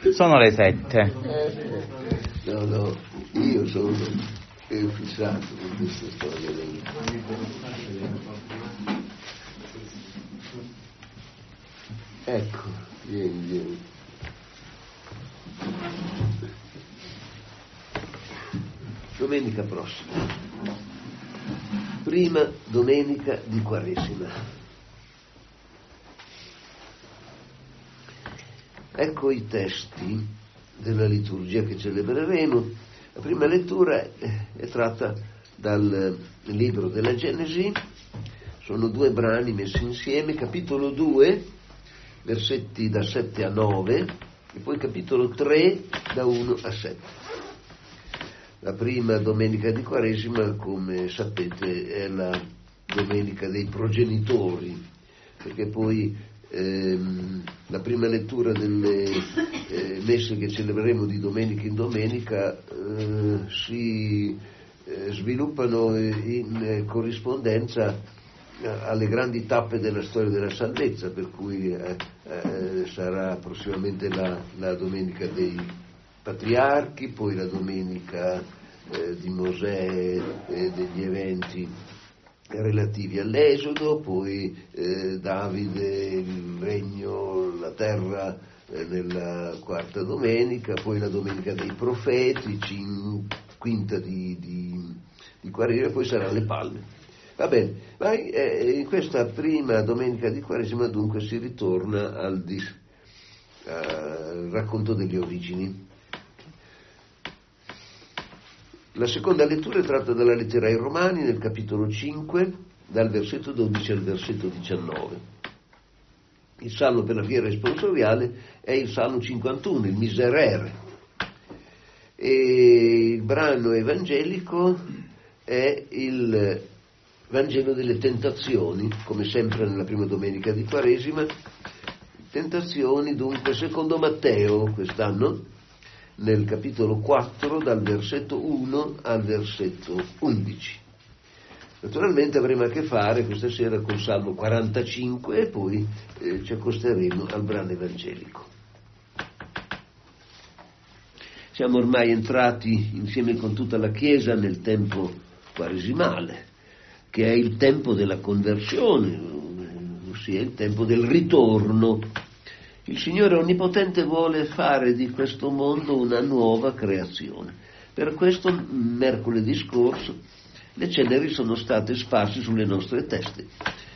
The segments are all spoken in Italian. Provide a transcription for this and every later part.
Sono le 7. No, io sono fissato con questa storia. Ecco, vieni. Domenica prossima, prima domenica di Quaresima. Ecco i testi della liturgia che celebreremo. La prima lettura è tratta dal libro della Genesi, sono 2 brani messi insieme, capitolo 2, versetti da 7 a 9, e poi capitolo 3, da 1 a 7. La prima domenica di Quaresima, come sapete, è la domenica dei progenitori, perché poi la prima lettura delle messe che celebreremo di domenica in domenica si sviluppano in corrispondenza alle grandi tappe della storia della salvezza, per cui sarà prossimamente la domenica dei patriarchi, poi la domenica di Mosè e degli eventi relativi all'Esodo, poi Davide, il regno, la terra nella quarta domenica, poi la domenica dei profeti, quinta di Quaresima, poi saranno le palme. Va bene, ma in questa prima domenica di Quaresima dunque si ritorna al racconto delle origini. La seconda lettura è tratta dalla lettera ai Romani nel capitolo 5, dal versetto 12 al versetto 19. Il salmo per la fiera responsoriale è il salmo 51, il Miserere, e il brano evangelico è il Vangelo delle tentazioni, come sempre nella prima domenica di Quaresima. Tentazioni dunque secondo Matteo quest'anno, nel capitolo 4, dal versetto 1 al versetto 11. Naturalmente avremo a che fare questa sera col Salmo 45 e poi ci accosteremo al brano evangelico. Siamo ormai entrati insieme con tutta la Chiesa nel tempo quaresimale, che è il tempo della conversione, ossia il tempo del ritorno. Il Signore Onnipotente vuole fare di questo mondo una nuova creazione. Per questo, mercoledì scorso, le ceneri sono state sparse sulle nostre teste.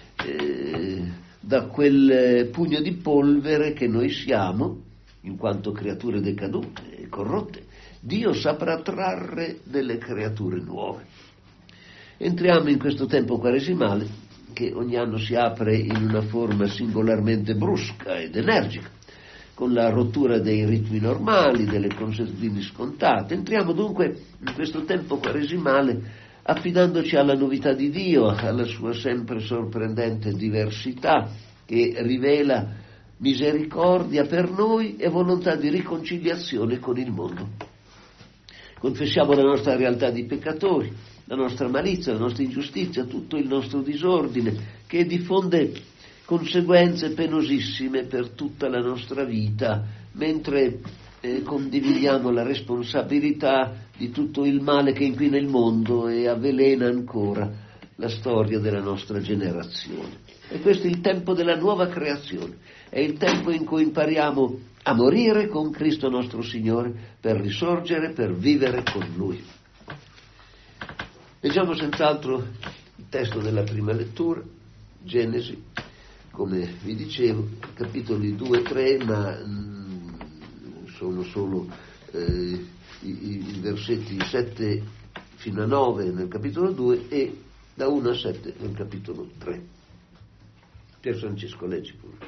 Da quel pugno di polvere che noi siamo, in quanto creature decadute e corrotte, Dio saprà trarre delle creature nuove. Entriamo in questo tempo quaresimale, che ogni anno si apre in una forma singolarmente brusca ed energica, con la rottura dei ritmi normali, delle consuetudini scontate. Entriamo dunque in questo tempo quaresimale affidandoci alla novità di Dio, alla sua sempre sorprendente diversità, che rivela misericordia per noi e volontà di riconciliazione con il mondo. Confessiamo la nostra realtà di peccatori, la nostra malizia, la nostra ingiustizia, tutto il nostro disordine, che diffonde conseguenze penosissime per tutta la nostra vita, mentre condividiamo la responsabilità di tutto il male che inquina il mondo e avvelena ancora la storia della nostra generazione. E questo è il tempo della nuova creazione, è il tempo in cui impariamo a morire con Cristo nostro Signore per risorgere, per vivere con Lui. Leggiamo senz'altro il testo della prima lettura, Genesi, come vi dicevo, capitoli 2 e 3, ma sono solo i versetti 7 fino a 9 nel capitolo 2 e da 1 a 7 nel capitolo 3. Pier Francesco, leggi pure.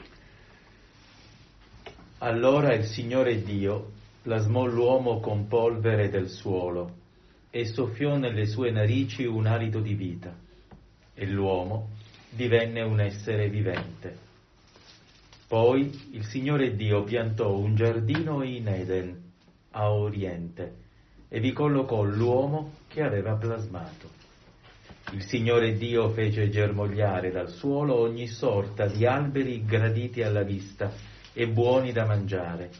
Allora il Signore Dio plasmò l'uomo con polvere del suolo e soffiò nelle sue narici un alito di vita, e l'uomo divenne un essere vivente. Poi il Signore Dio piantò un giardino in Eden, a oriente, e vi collocò l'uomo che aveva plasmato. Il Signore Dio fece germogliare dal suolo ogni sorta di alberi graditi alla vista e buoni da mangiare,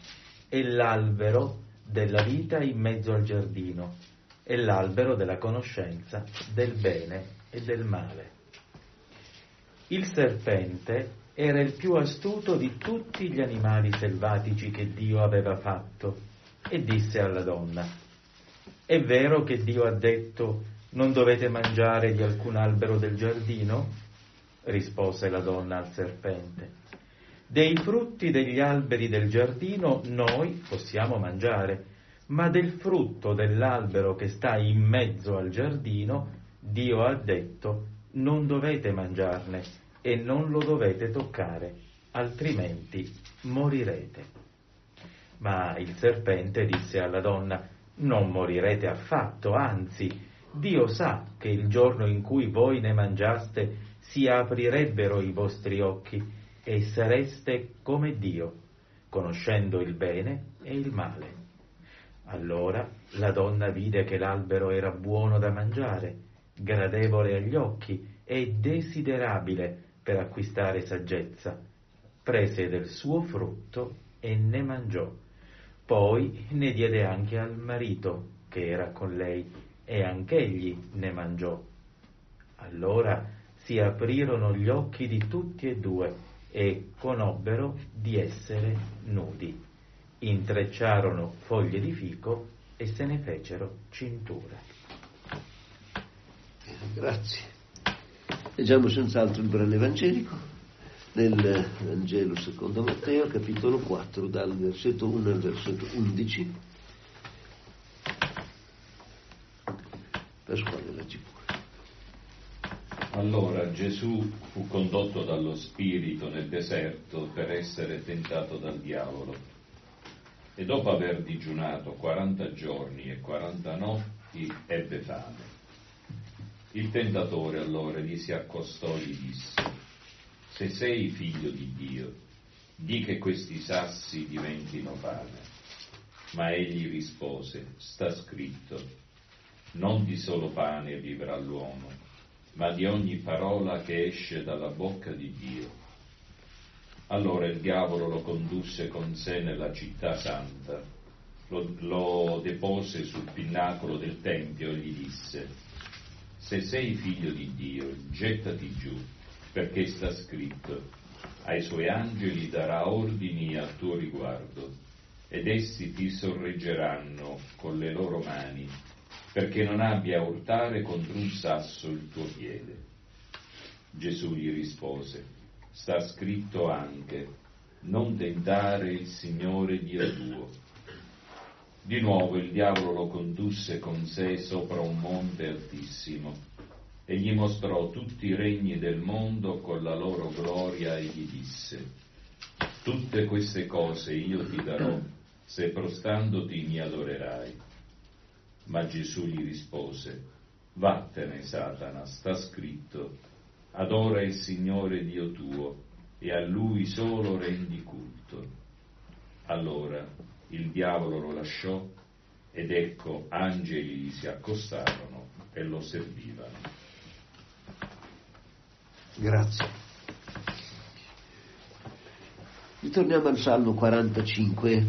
è l'albero della vita in mezzo al giardino, è l'albero della conoscenza del bene e del male. Il serpente era il più astuto di tutti gli animali selvatici che Dio aveva fatto e disse alla donna: «È vero che Dio ha detto: non dovete mangiare di alcun albero del giardino?» Rispose la donna al serpente: «Dei frutti degli alberi del giardino noi possiamo mangiare, ma del frutto dell'albero che sta in mezzo al giardino Dio ha detto: non dovete mangiarne e non lo dovete toccare, altrimenti morirete». Ma il serpente disse alla donna: «Non morirete affatto, anzi, Dio sa che il giorno in cui voi ne mangiaste si aprirebbero i vostri occhi e sareste come Dio, conoscendo il bene e il male». Allora la donna vide che l'albero era buono da mangiare, gradevole agli occhi e desiderabile per acquistare saggezza. Prese del suo frutto e ne mangiò. Poi ne diede anche al marito che era con lei, e anch'egli ne mangiò. Allora si aprirono gli occhi di tutti e due e conobbero di essere nudi. Intrecciarono foglie di fico e se ne fecero cintura. Grazie. Leggiamo senz'altro il brano evangelico nel Vangelo secondo Matteo, capitolo 4, dal versetto 1 al versetto 11. Pasquale leggi pure. Allora Gesù fu condotto dallo Spirito nel deserto per essere tentato dal diavolo. E dopo aver digiunato 40 giorni e 40 notti ebbe fame. Il tentatore allora gli si accostò e gli disse: «Se sei figlio di Dio, di che questi sassi diventino pane». Ma egli rispose: «Sta scritto: non di solo pane vivrà l'uomo, ma di ogni parola che esce dalla bocca di Dio». Allora il diavolo lo condusse con sé nella città santa, lo depose sul pinnacolo del tempio e gli disse: «Se sei figlio di Dio, gettati giù, perché sta scritto: ai suoi angeli darà ordini a tuo riguardo, ed essi ti sorreggeranno con le loro mani, perché non abbia a urtare contro un sasso il tuo piede». Gesù gli rispose: «Sta scritto anche: non tentare il Signore Dio tuo». Di nuovo il diavolo lo condusse con sé sopra un monte altissimo e gli mostrò tutti i regni del mondo con la loro gloria e gli disse: «Tutte queste cose io ti darò, se prostandoti mi adorerai». Ma Gesù gli rispose: «Vattene, Satana, sta scritto: adora il Signore Dio tuo e a Lui solo rendi culto». Allora il diavolo lo lasciò ed ecco angeli gli si accostarono e lo servivano. Grazie. Ritorniamo al Salmo 45.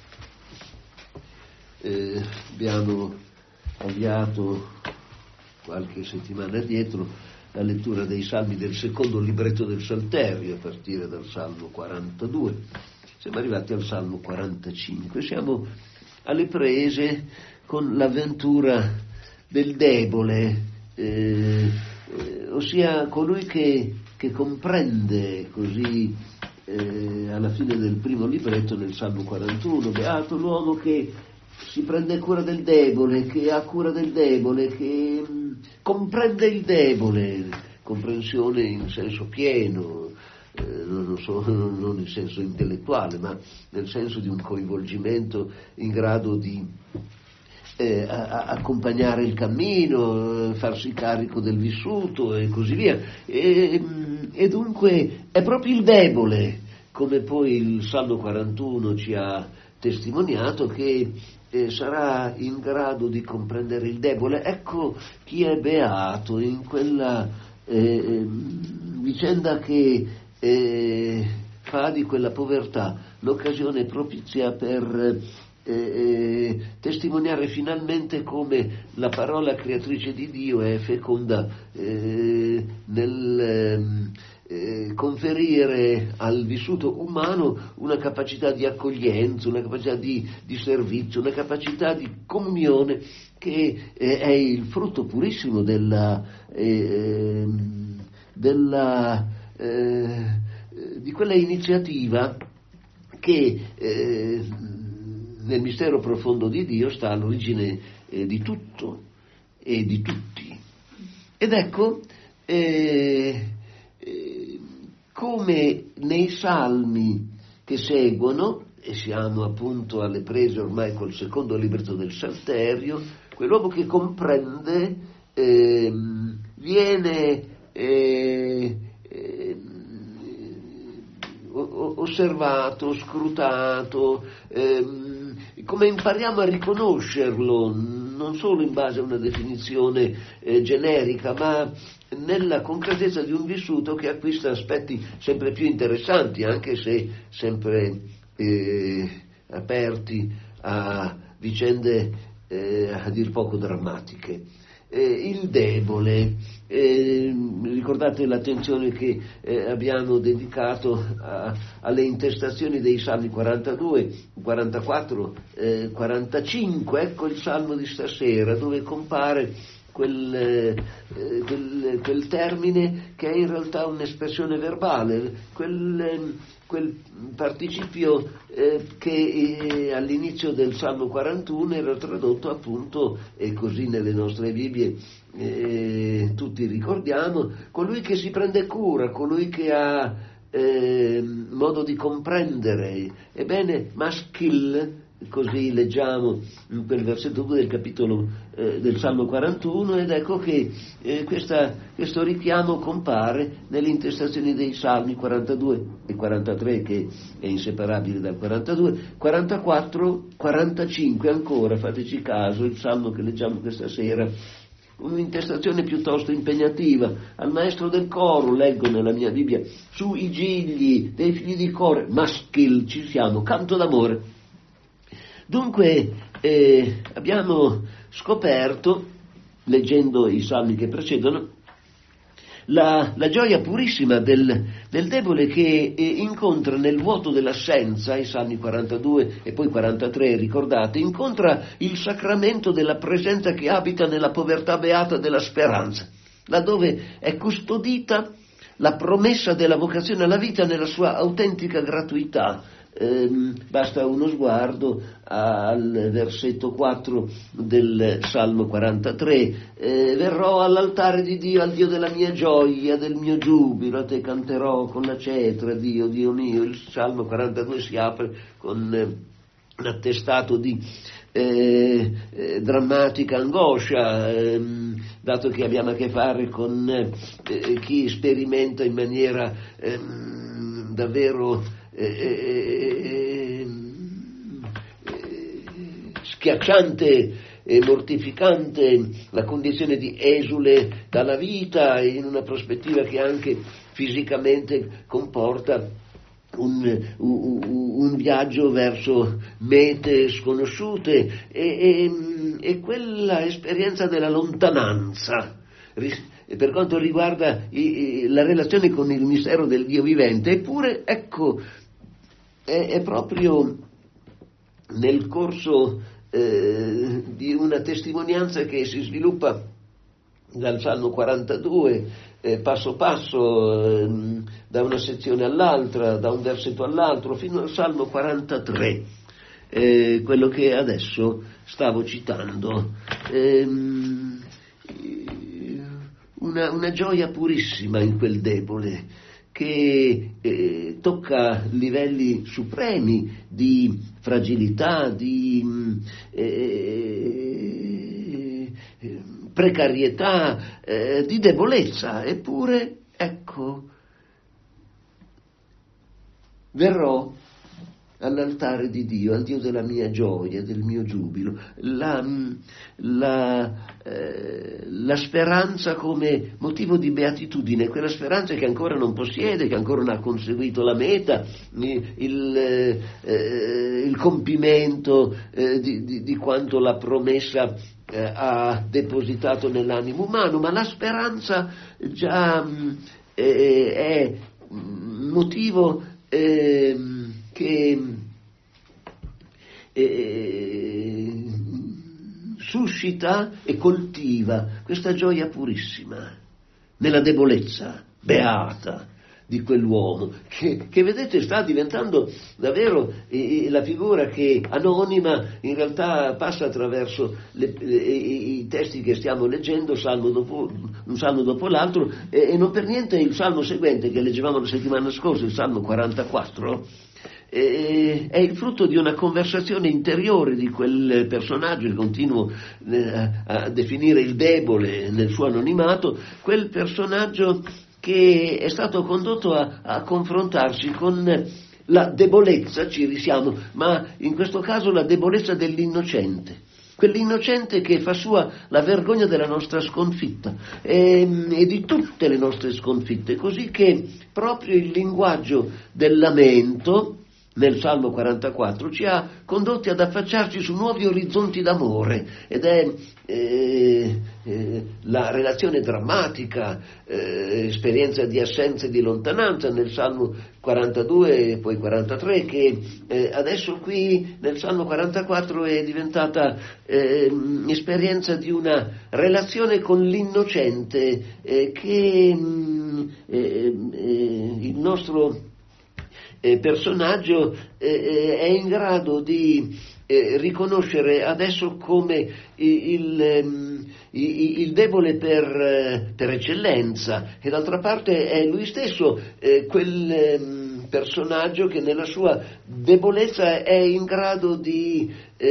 Abbiamo avviato qualche settimana addietro la lettura dei salmi del secondo libretto del Salterio, a partire dal Salmo 42. Siamo arrivati al Salmo 45. Siamo alle prese con l'avventura del debole, ossia colui che comprende così alla fine del primo libretto, nel Salmo 41, beato l'uomo che si prende cura del debole, che ha cura del debole, che comprende il debole, comprensione in senso pieno, non in senso intellettuale, ma nel senso di un coinvolgimento in grado di accompagnare il cammino, farsi carico del vissuto e così via. E dunque è proprio il debole, come poi il Salmo 41 ci ha testimoniato, che sarà in grado di comprendere il debole. Ecco chi è beato in quella vicenda che fa di quella povertà l'occasione propizia per testimoniare finalmente come la parola creatrice di Dio è feconda nel conferire al vissuto umano una capacità di accoglienza, una capacità di servizio, una capacità di comunione che è il frutto purissimo di quella iniziativa che nel mistero profondo di Dio sta all'origine di tutto e di tutti. Ed ecco come nei salmi che seguono, e siamo appunto alle prese ormai col secondo libretto del Salterio, quell'uomo che comprende viene osservato, scrutato, come impariamo a riconoscerlo, non solo in base a una definizione generica, ma nella concretezza di un vissuto che acquista aspetti sempre più interessanti, anche se sempre aperti a vicende a dir poco drammatiche. Il debole, ricordate l'attenzione che abbiamo dedicato alle intestazioni dei salmi 42, 44, 45, ecco il salmo di stasera dove compare quel termine che è in realtà un'espressione verbale, quel participio che all'inizio del Salmo 41 era tradotto appunto, e così nelle nostre Bibbie tutti ricordiamo, colui che si prende cura, colui che ha modo di comprendere. Ebbene, maschil, così leggiamo in quel versetto 2 del capitolo del Salmo 41, ed ecco che questo richiamo compare nelle intestazioni dei Salmi 42 e 43, che è inseparabile dal 42, 44, 45 ancora, fateci caso, il Salmo che leggiamo questa sera, un'intestazione piuttosto impegnativa. Al maestro del coro, leggo nella mia Bibbia, sui gigli dei figli di Core, maschil, ci siamo, canto d'amore. Dunque abbiamo scoperto, leggendo i salmi che precedono, la gioia purissima del debole che incontra nel vuoto dell'assenza, i salmi 42 e poi 43, ricordate, incontra il sacramento della presenza che abita nella povertà beata della speranza, laddove è custodita la promessa della vocazione alla vita nella sua autentica gratuità. Basta uno sguardo al versetto 4 del Salmo 43, verrò all'altare di Dio, al Dio della mia gioia, del mio giubilo, a te canterò con la cetra, Dio, Dio mio. Il Salmo 42 si apre con un attestato di drammatica angoscia, dato che abbiamo a che fare con chi sperimenta in maniera davvero schiacciante e mortificante la condizione di esule dalla vita, in una prospettiva che anche fisicamente comporta un viaggio verso mete sconosciute e quella esperienza della lontananza per quanto riguarda la relazione con il mistero del Dio vivente. Eppure, ecco, è proprio nel corso di una testimonianza che si sviluppa dal Salmo 42, passo passo, da una sezione all'altra, da un versetto all'altro, fino al Salmo 43, quello che adesso stavo citando. Una gioia purissima in quel debole che tocca livelli supremi di fragilità, di precarietà, di debolezza. Eppure, ecco, verrò all'altare di Dio, al Dio della mia gioia, del mio giubilo, la speranza come motivo di beatitudine, quella speranza che ancora non possiede, che ancora non ha conseguito la meta, il compimento di quanto la promessa ha depositato nell'animo umano, ma la speranza già è motivo che suscita e coltiva questa gioia purissima nella debolezza beata di quell'uomo che vedete sta diventando davvero la figura che anonima in realtà passa attraverso i testi che stiamo leggendo, un salmo dopo l'altro, e non per niente il salmo seguente che leggevamo la settimana scorsa, il salmo 44, è il frutto di una conversazione interiore di quel personaggio che continuo a definire il debole nel suo anonimato, quel personaggio che è stato condotto a confrontarsi con la debolezza, ci risiamo, ma in questo caso la debolezza dell'innocente, quell'innocente che fa sua la vergogna della nostra sconfitta e di tutte le nostre sconfitte, così che proprio il linguaggio del lamento nel Salmo 44 ci ha condotti ad affacciarci su nuovi orizzonti d'amore, ed è la relazione drammatica, esperienza di assenza e di lontananza nel Salmo 42 e poi 43, che adesso qui nel Salmo 44 è diventata esperienza di una relazione con l'innocente che il nostro personaggio è in grado di riconoscere adesso come il debole per eccellenza, e d'altra parte è lui stesso quel personaggio che nella sua debolezza è in grado di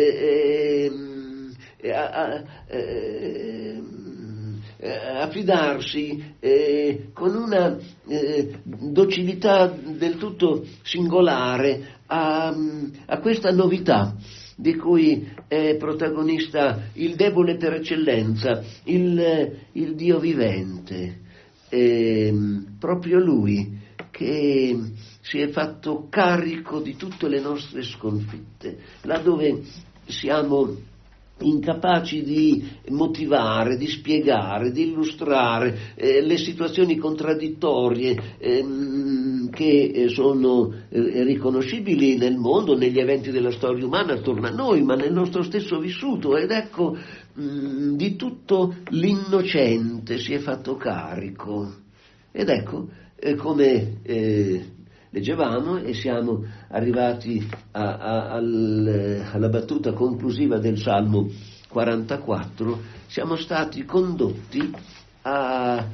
affidarsi con una docilità del tutto singolare a questa novità di cui è protagonista il debole per eccellenza, il Dio vivente, proprio lui che si è fatto carico di tutte le nostre sconfitte, laddove siamo incapaci di motivare, di spiegare, di illustrare le situazioni contraddittorie che sono riconoscibili nel mondo, negli eventi della storia umana attorno a noi, ma nel nostro stesso vissuto. Ed ecco, di tutto l'innocente si è fatto carico. Ed ecco come leggevamo, e siamo arrivati alla battuta conclusiva del Salmo 44, siamo stati condotti a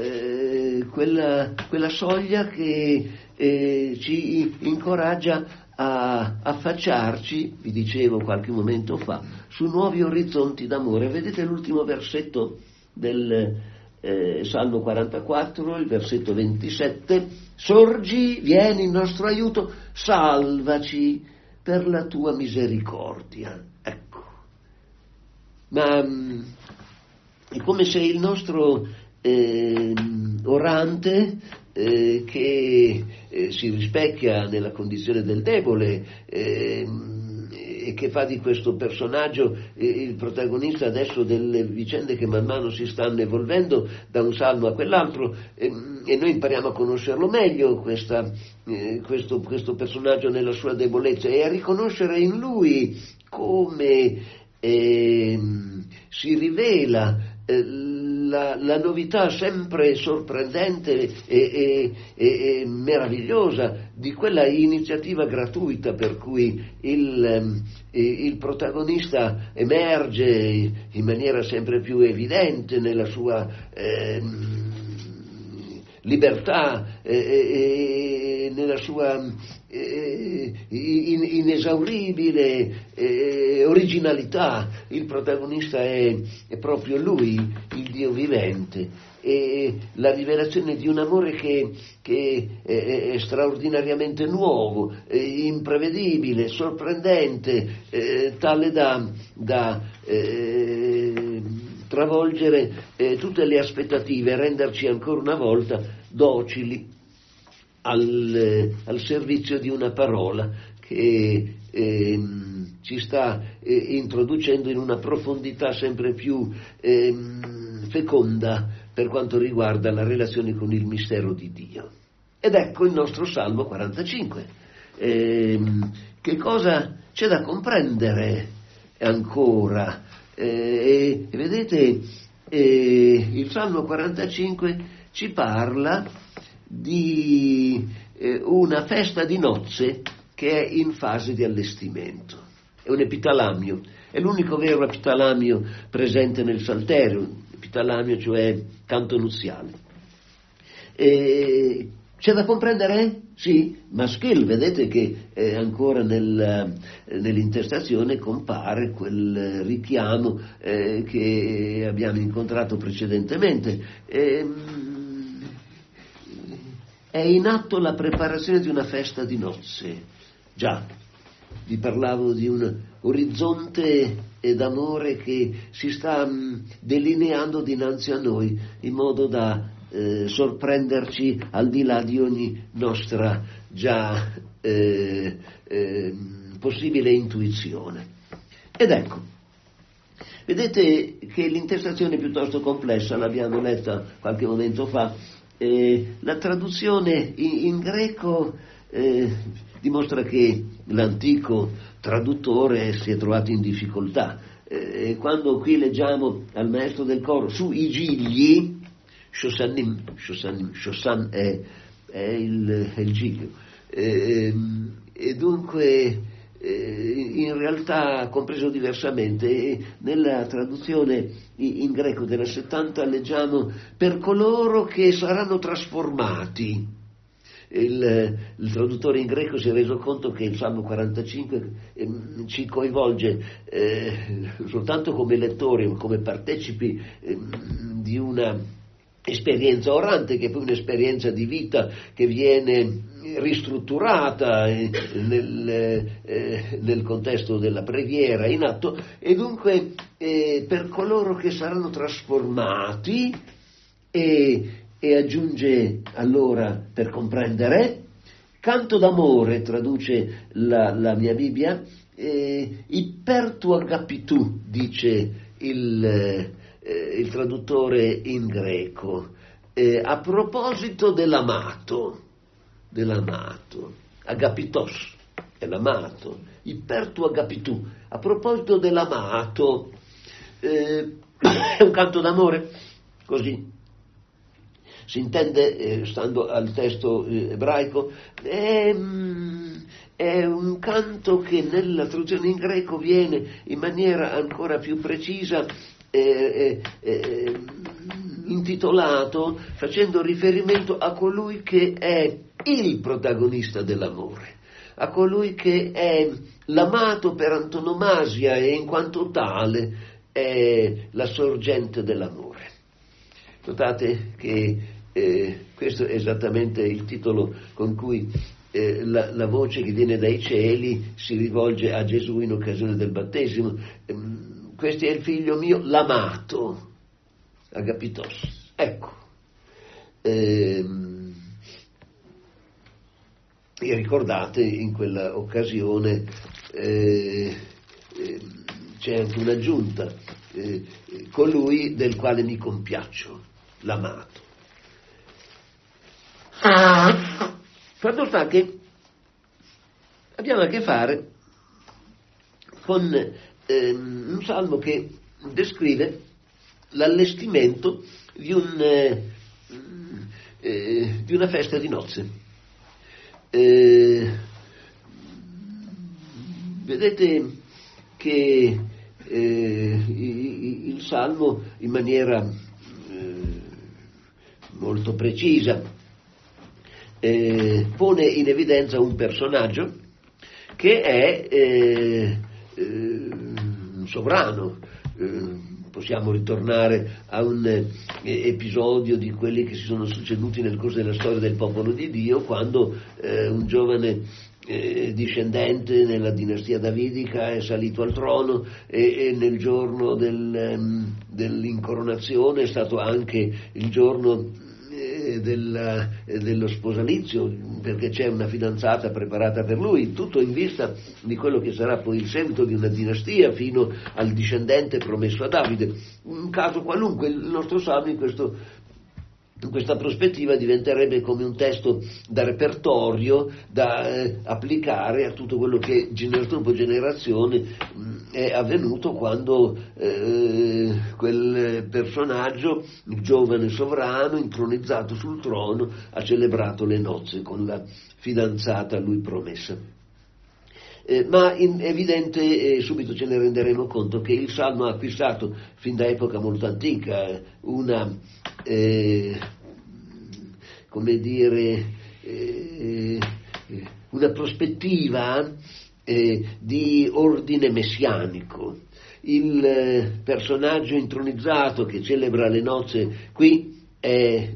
quella soglia che ci incoraggia a affacciarci, vi dicevo qualche momento fa, su nuovi orizzonti d'amore. Vedete l'ultimo versetto del Salmo 44, il versetto 27: sorgi, vieni in nostro aiuto, salvaci per la tua misericordia. Ecco, ma è come se il nostro orante che si rispecchia nella condizione del debole e che fa di questo personaggio il protagonista adesso delle vicende che man mano si stanno evolvendo da un salmo a quell'altro, e noi impariamo a conoscerlo meglio questo personaggio nella sua debolezza, e a riconoscere in lui come si rivela la novità sempre sorprendente e meravigliosa di quella iniziativa gratuita per cui il protagonista emerge in maniera sempre più evidente nella sua libertà e nella sua inesauribile originalità. Il protagonista è proprio lui, il Dio vivente, la rivelazione di un amore che è straordinariamente nuovo, imprevedibile, sorprendente, tale da travolgere tutte le aspettative e renderci ancora una volta docili al servizio di una parola che ci sta introducendo in una profondità sempre più feconda per quanto riguarda la relazione con il mistero di Dio. Ed ecco il nostro Salmo 45. Che cosa c'è da comprendere ancora? Vedete, il Salmo 45 ci parla di una festa di nozze che è in fase di allestimento. È un epitalamio, è l'unico vero epitalamio presente nel Salterio, epitalamio cioè canto nuziale. C'è da comprendere? Sì, maschile, vedete che ancora nell'intestazione compare quel richiamo che abbiamo incontrato precedentemente. È in atto la preparazione di una festa di nozze. Già, vi parlavo di un orizzonte d'amore che si sta delineando dinanzi a noi in modo da sorprenderci al di là di ogni nostra già possibile intuizione. Ed ecco, vedete che l'intestazione è piuttosto complessa, l'abbiamo letta qualche momento fa. La traduzione in greco dimostra che l'antico traduttore si è trovato in difficoltà. Quando qui leggiamo al maestro del coro su i gigli, Shosan è il giglio, e dunque in realtà compreso diversamente. Nella traduzione in greco della 70 leggiamo per coloro che saranno trasformati. Il traduttore in greco si è reso conto che il Salmo 45 ci coinvolge soltanto come lettori o come partecipi di una esperienza orante, che è poi un'esperienza di vita che viene ristrutturata nel contesto della preghiera in atto, e dunque per coloro che saranno trasformati, e aggiunge allora per comprendere, canto d'amore traduce la mia Bibbia, ipertu agapitu dice il traduttore in greco, a proposito dell'amato, agapitos è l'amato, ipertu agapitu, a proposito dell'amato, è un canto d'amore, così si intende, stando al testo ebraico. È un canto che nella traduzione in greco viene in maniera ancora più precisa intitolato facendo riferimento a colui che è il protagonista dell'amore, a colui che è l'amato per antonomasia e in quanto tale è la sorgente dell'amore. Notate che questo è esattamente il titolo con cui la voce che viene dai cieli si rivolge a Gesù in occasione del battesimo. Questo è il figlio mio, l'amato, agapitos. Ecco, e ricordate, in quella occasione c'è anche un'aggiunta, colui del quale mi compiaccio, l'amato. Fatto sta che abbiamo a che fare con un salmo che descrive l'allestimento di una festa di nozze. Vedete che il salmo in maniera molto precisa pone in evidenza un personaggio che è un sovrano, possiamo ritornare a un episodio di quelli che si sono succeduti nel corso della storia del popolo di Dio, quando un giovane discendente nella dinastia davidica è salito al trono e nel giorno dell'incoronazione è stato anche il giorno dello sposalizio, perché c'è una fidanzata preparata per lui, tutto in vista di quello che sarà poi il seguito di una dinastia fino al discendente promesso a Davide. Un caso qualunque, il nostro Salmo in questa prospettiva diventerebbe come un testo da repertorio da applicare a tutto quello che generazione dopo generazione è avvenuto quando quel personaggio, il giovane sovrano intronizzato sul trono, ha celebrato le nozze con la fidanzata a lui promessa. Ma è evidente, subito ce ne renderemo conto, che il Salmo ha acquistato fin da epoca molto antica una una prospettiva di ordine messianico. Il personaggio intronizzato che celebra le nozze qui è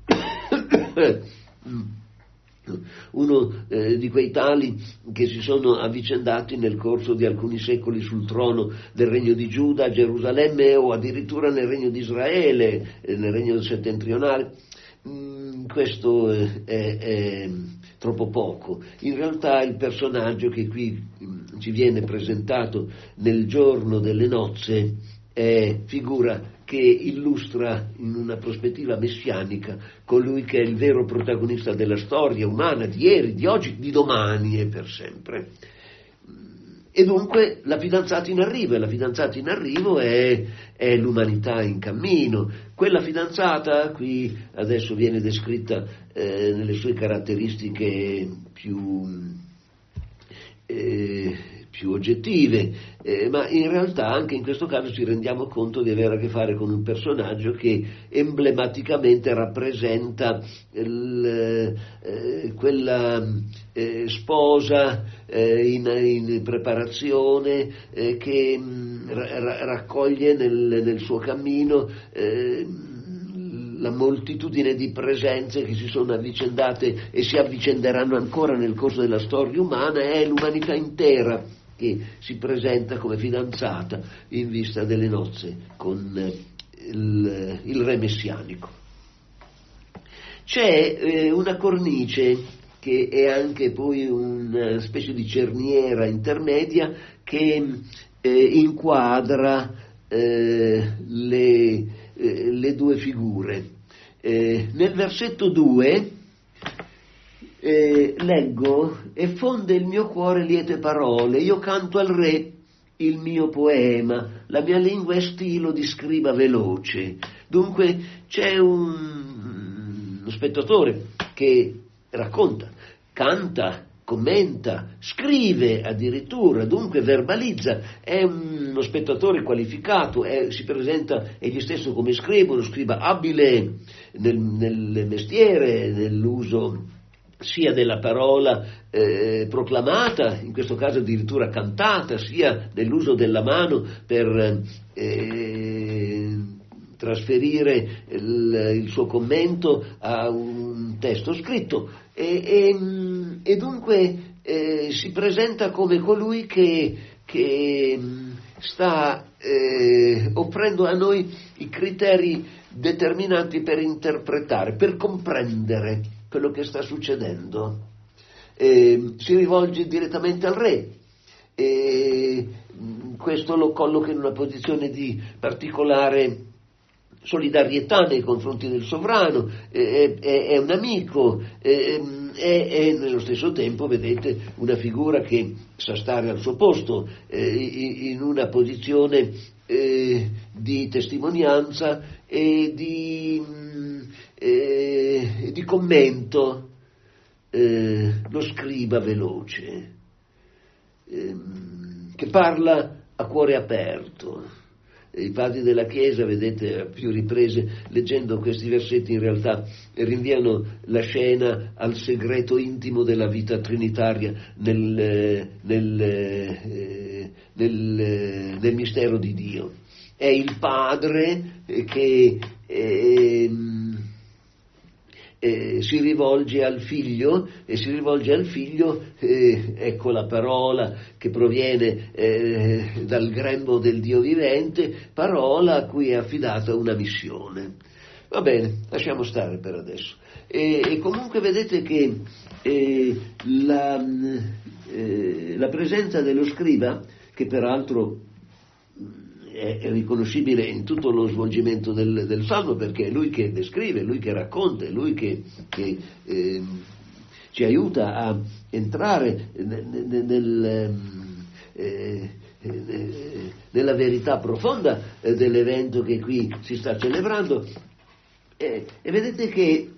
uno di quei tali che si sono avvicendati nel corso di alcuni secoli sul trono del regno di Giuda a Gerusalemme, o addirittura nel regno di Israele, nel regno settentrionale. Questo è troppo poco. In realtà il personaggio che qui ci viene presentato nel giorno delle nozze è figura che illustra in una prospettiva messianica colui che è il vero protagonista della storia umana di ieri, di oggi, di domani e per sempre. E dunque la fidanzata in arrivo, e la fidanzata in arrivo è l'umanità in cammino. Quella fidanzata qui adesso viene descritta nelle sue caratteristiche più oggettive, ma in realtà anche in questo caso ci rendiamo conto di avere a che fare con un personaggio che emblematicamente rappresenta quella sposa in preparazione che raccoglie nel suo cammino la moltitudine di presenze che si sono avvicendate e si avvicenderanno ancora nel corso della storia umana. È l'umanità intera che si presenta come fidanzata in vista delle nozze con il re messianico. C'è una cornice che è anche poi una specie di cerniera intermedia che inquadra le due figure. Nel versetto 2 leggo: e fonde il mio cuore liete parole, io canto al re il mio poema, la mia lingua è stilo di scriba veloce. Dunque c'è uno spettatore che racconta, canta, commenta, scrive addirittura, dunque verbalizza, è uno spettatore qualificato, si presenta egli stesso come scriba, uno scriba abile nel mestiere, nell'uso sia della parola proclamata, in questo caso addirittura cantata, sia nell'uso della mano per trasferire il suo commento a un testo scritto, e dunque si presenta come colui che sta offrendo a noi i criteri determinanti per interpretare, per comprendere quello che sta succedendo. Si rivolge direttamente al re, questo lo colloca in una posizione di particolare solidarietà nei confronti del sovrano, è un amico, è nello stesso tempo, vedete, una figura che sa stare al suo posto, in una posizione di testimonianza e di commento, lo scriba veloce, che parla a cuore aperto. I padri della Chiesa, vedete, a più riprese, leggendo questi versetti, in realtà rinviano la scena al segreto intimo della vita trinitaria nel mistero di Dio. è il padre che si rivolge al figlio, e si rivolge al figlio, ecco la parola che proviene dal grembo del Dio vivente, parola a cui è affidata una missione. Va bene, lasciamo stare per adesso. E comunque vedete che la presenza dello scriba, che peraltro è riconoscibile in tutto lo svolgimento del Salmo, perché è lui che descrive, è lui che racconta, è lui che ci aiuta a entrare nella verità profonda dell'evento che qui si sta celebrando. E vedete che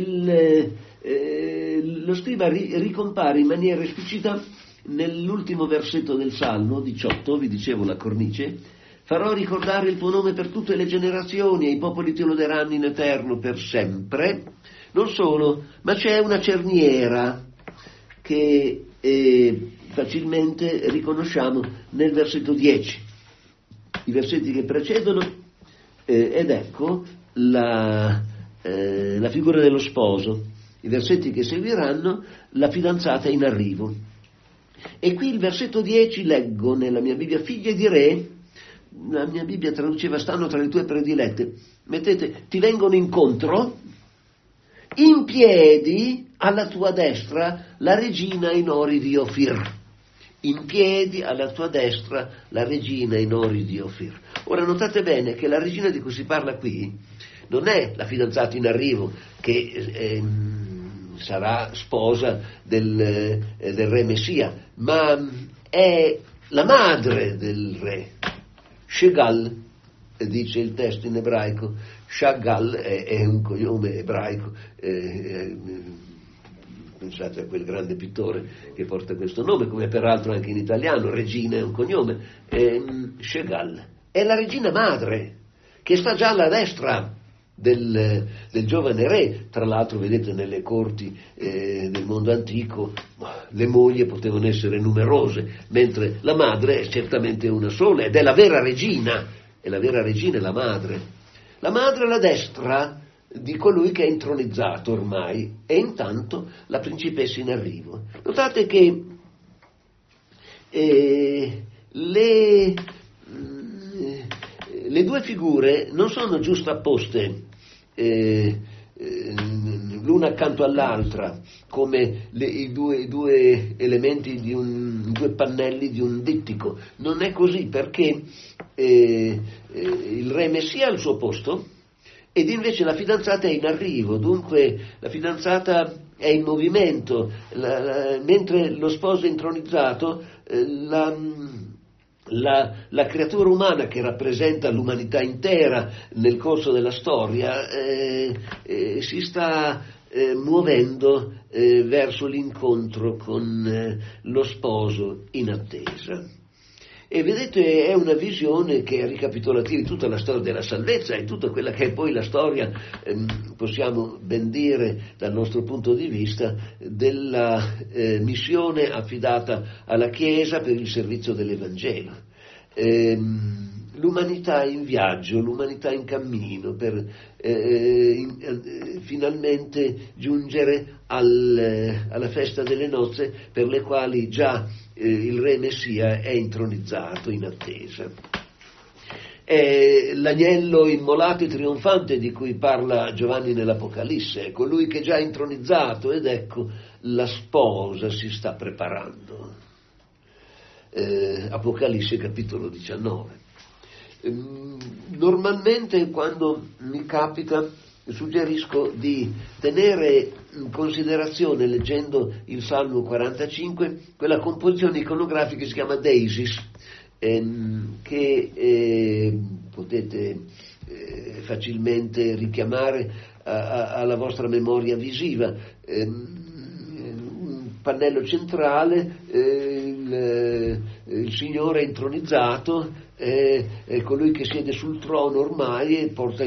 lo scriba ricompare in maniera esplicita nell'ultimo versetto del Salmo 18, vi dicevo la cornice: farò ricordare il tuo nome per tutte le generazioni e i popoli ti loderanno in eterno per sempre. Non solo, ma c'è una cerniera che facilmente riconosciamo nel versetto 10, i versetti che precedono, ed ecco la figura dello sposo. I versetti che seguiranno, la fidanzata in arrivo. E qui il versetto 10 leggo nella mia Bibbia: figlie di re. La mia Bibbia traduceva: stanno tra le tue predilette. Mettete: ti vengono incontro, in piedi alla tua destra la regina in ori di Ofir. In piedi alla tua destra la regina in ori di Ofir. Ora notate bene che la regina di cui si parla qui non è la fidanzata in arrivo, che sarà sposa del re Messia, ma è la madre del re. Shegal, dice il testo in ebraico. Shagal è un cognome ebraico, pensate a quel grande pittore che porta questo nome, come peraltro anche in italiano regina è un cognome. Shegal è la regina madre che sta già alla destra del giovane re. Tra l'altro vedete nelle corti del mondo antico le mogli potevano essere numerose, mentre la madre è certamente una sola, ed è la vera regina, è la madre. La madre alla destra di colui che è intronizzato ormai, e intanto la principessa in arrivo. Notate che le due figure non sono giustapposte l'una accanto all'altra come i due elementi di due pannelli di un dittico. Non è così, perché il re Messia ha il suo posto ed invece la fidanzata è in arrivo, dunque la fidanzata è in movimento, mentre lo sposo è intronizzato. La creatura umana, che rappresenta l'umanità intera nel corso della storia, si sta muovendo verso l'incontro con lo sposo in attesa. E vedete, è una visione che è ricapitolativa di tutta la storia della salvezza e tutta quella che è poi la storia, possiamo ben dire dal nostro punto di vista, della missione affidata alla Chiesa per il servizio dell'Evangelo. L'umanità in viaggio, l'umanità in cammino per finalmente giungere alla festa delle nozze, per le quali già il re Messia è intronizzato in attesa. È l'agnello immolato e trionfante di cui parla Giovanni nell'Apocalisse, è colui che è già intronizzato, ed ecco la sposa si sta preparando. Apocalisse capitolo 19. Normalmente quando mi capita suggerisco di tenere in considerazione, leggendo il Salmo 45, quella composizione iconografica che si chiama Deisis, che potete facilmente richiamare alla vostra memoria visiva. Un pannello centrale, il Signore è intronizzato, è colui che siede sul trono ormai e porta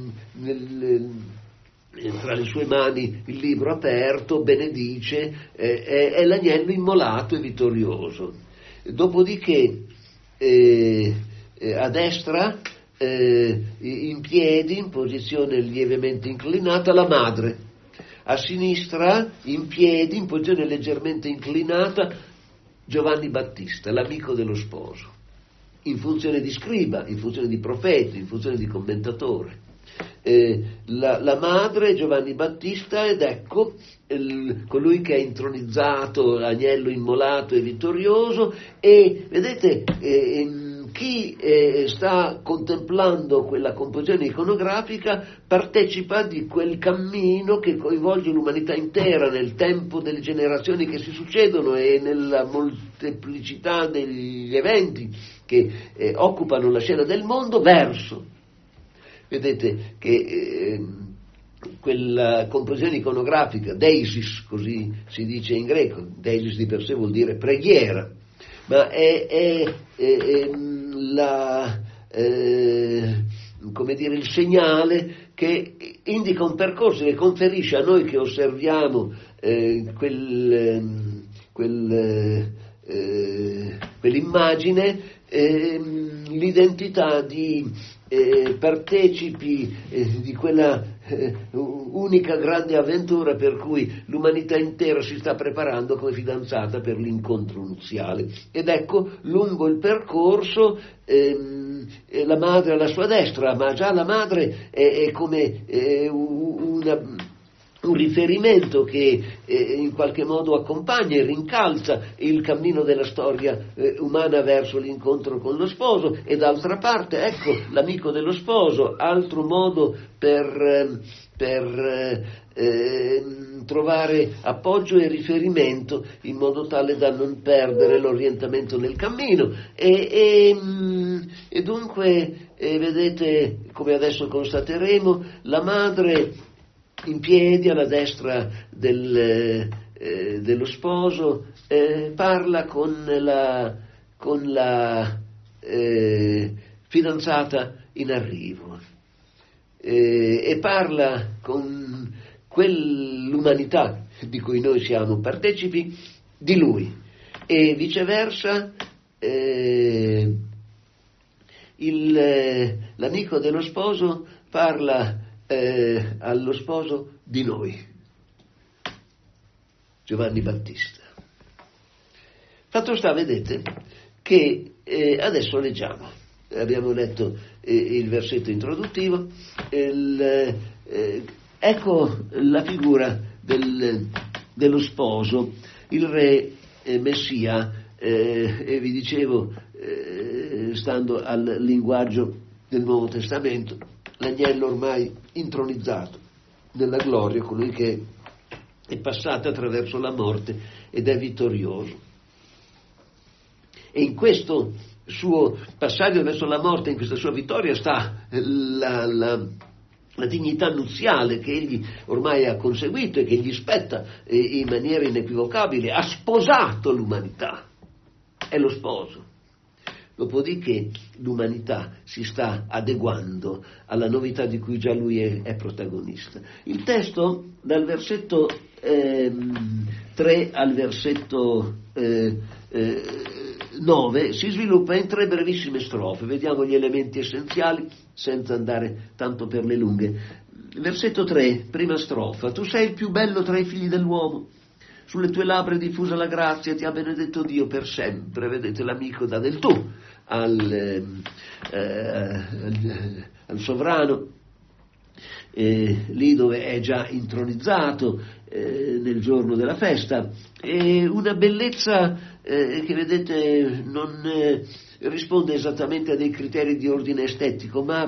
tra le sue mani il libro aperto, benedice, è l'agnello immolato e vittorioso. Dopodiché a destra in piedi, in posizione lievemente inclinata, la madre. A sinistra, in piedi, in posizione leggermente inclinata, Giovanni Battista, l'amico dello sposo, in funzione di scriba, in funzione di profeta, in funzione di commentatore. La madre Giovanni Battista, ed ecco colui che è intronizzato, agnello immolato e vittorioso, e vedete chi sta contemplando quella composizione iconografica partecipa di quel cammino che coinvolge l'umanità intera nel tempo delle generazioni che si succedono e nella molteplicità degli eventi che occupano la scena del mondo verso. Vedete che quella composizione iconografica, deisis, così si dice in greco, deisis di per sé vuol dire preghiera, ma è come dire, il segnale che indica un percorso che conferisce a noi che osserviamo quell'immagine l'identità di partecipi di quella unica grande avventura per cui l'umanità intera si sta preparando come fidanzata per l'incontro nuziale. Ed ecco, lungo il percorso la madre alla sua destra, ma già la madre è come un riferimento che in qualche modo accompagna e rincalza il cammino della storia umana verso l'incontro con lo sposo, e d'altra parte, ecco, l'amico dello sposo, altro modo per trovare appoggio e riferimento in modo tale da non perdere l'orientamento nel cammino. E dunque, vedete, come adesso constateremo, la madre in piedi alla destra dello sposo parla con la fidanzata in arrivo e parla con quell'umanità di cui noi siamo partecipi di lui, e viceversa l'amico dello sposo parla allo sposo di noi, Giovanni Battista. Fatto sta, vedete, che adesso leggiamo. Abbiamo letto il versetto introduttivo. Ecco la figura dello sposo, il re Messia, e vi dicevo, stando al linguaggio del Nuovo Testamento, l'agnello ormai intronizzato nella gloria, colui che è passato attraverso la morte ed è vittorioso. E in questo suo passaggio verso la morte, in questa sua vittoria, sta la dignità nuziale che egli ormai ha conseguito e che gli spetta in maniera inequivocabile. Ha sposato l'umanità, è lo sposo. Dopodiché l'umanità si sta adeguando alla novità di cui già lui è protagonista. Il testo, dal versetto 3 al versetto 9, si sviluppa in 3 brevissime strofe. Vediamo gli elementi essenziali senza andare tanto per le lunghe. Versetto 3, prima strofa: tu sei il più bello tra i figli dell'uomo, sulle tue labbra è diffusa la grazia, ti ha benedetto Dio per sempre. Vedete, l'amico dà del tu al sovrano, lì dove è già intronizzato nel giorno della festa, e una bellezza che, vedete, non risponde esattamente a dei criteri di ordine estetico, ma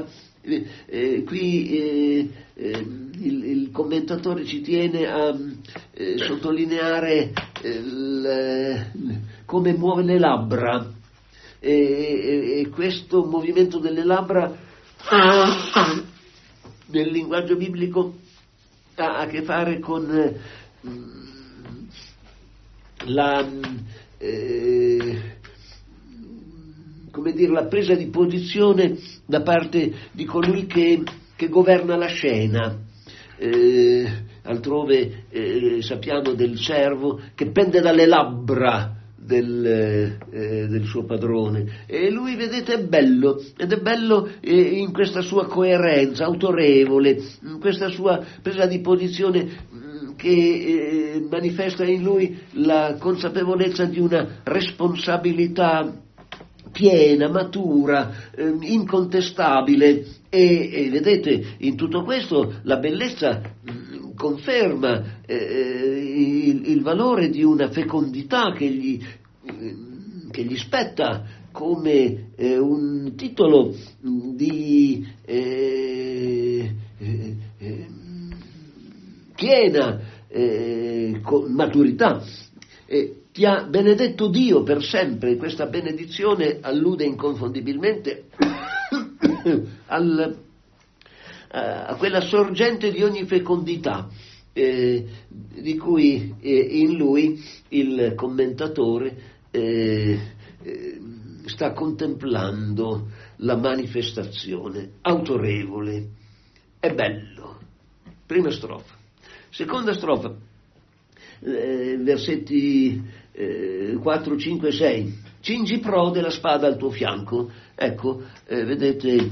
qui il commentatore ci tiene a sottolineare come muove le labbra, e questo movimento delle labbra nel linguaggio biblico ha a che fare con la presa di posizione da parte di colui che governa la scena. Altrove sappiamo del servo che pende dalle labbra del suo padrone, e lui, vedete, è bello, ed è bello in questa sua coerenza autorevole, in questa sua presa di posizione che manifesta in lui la consapevolezza di una responsabilità piena, matura, incontestabile, e vedete, in tutto questo la bellezza conferma il valore di una fecondità che gli spetta come un titolo di piena maturità. Ti ha benedetto Dio per sempre. Questa benedizione allude inconfondibilmente a quella sorgente di ogni fecondità di cui in lui il commentatore sta contemplando la manifestazione autorevole. È bello. Prima strofa. Seconda strofa, versetti 4, 5, 6. Cingi prode la spada al tuo fianco. Ecco, vedete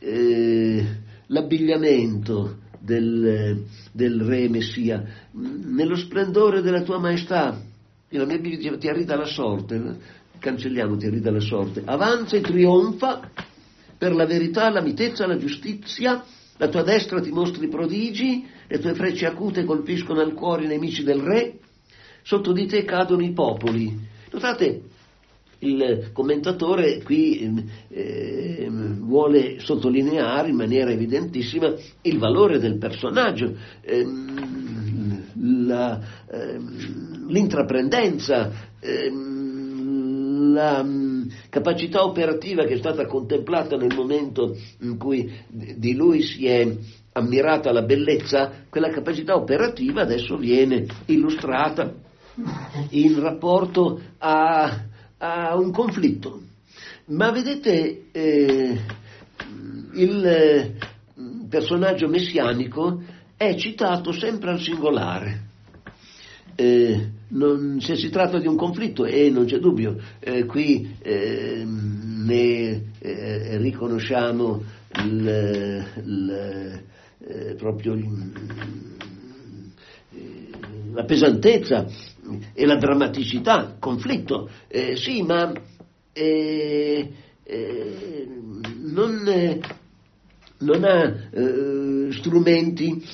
l'abbigliamento del re Messia, nello splendore della tua maestà. La mia Bibbia dice: ti arrida la sorte, cancelliamo ti arrida la sorte. Avanza e trionfa per la verità, la mitezza, la giustizia. La tua destra ti mostri prodigi, le tue frecce acute colpiscono al cuore i nemici del re, sotto di te cadono i popoli. Notate, il commentatore qui vuole sottolineare in maniera evidentissima il valore del personaggio, l'intraprendenza, la capacità operativa che è stata contemplata nel momento in cui di lui si è ammirata la bellezza. Quella capacità operativa adesso viene illustrata in rapporto a un conflitto. Ma vedete, il personaggio messianico è citato sempre al singolare. Se si tratta di un conflitto, e non c'è dubbio, qui ne riconosciamo proprio la pesantezza e la drammaticità. Conflitto, sì, ma non ha strumenti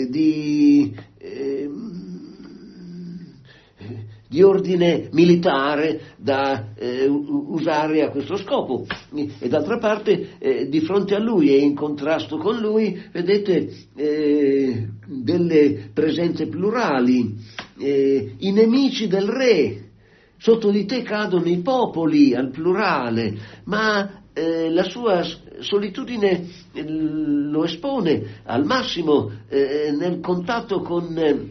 di ordine militare da usare a questo scopo, e d'altra parte di fronte a lui e in contrasto con lui vedete delle presenze plurali. I nemici del re, sotto di te cadono i popoli, al plurale, ma la sua solitudine lo espone al massimo nel contatto con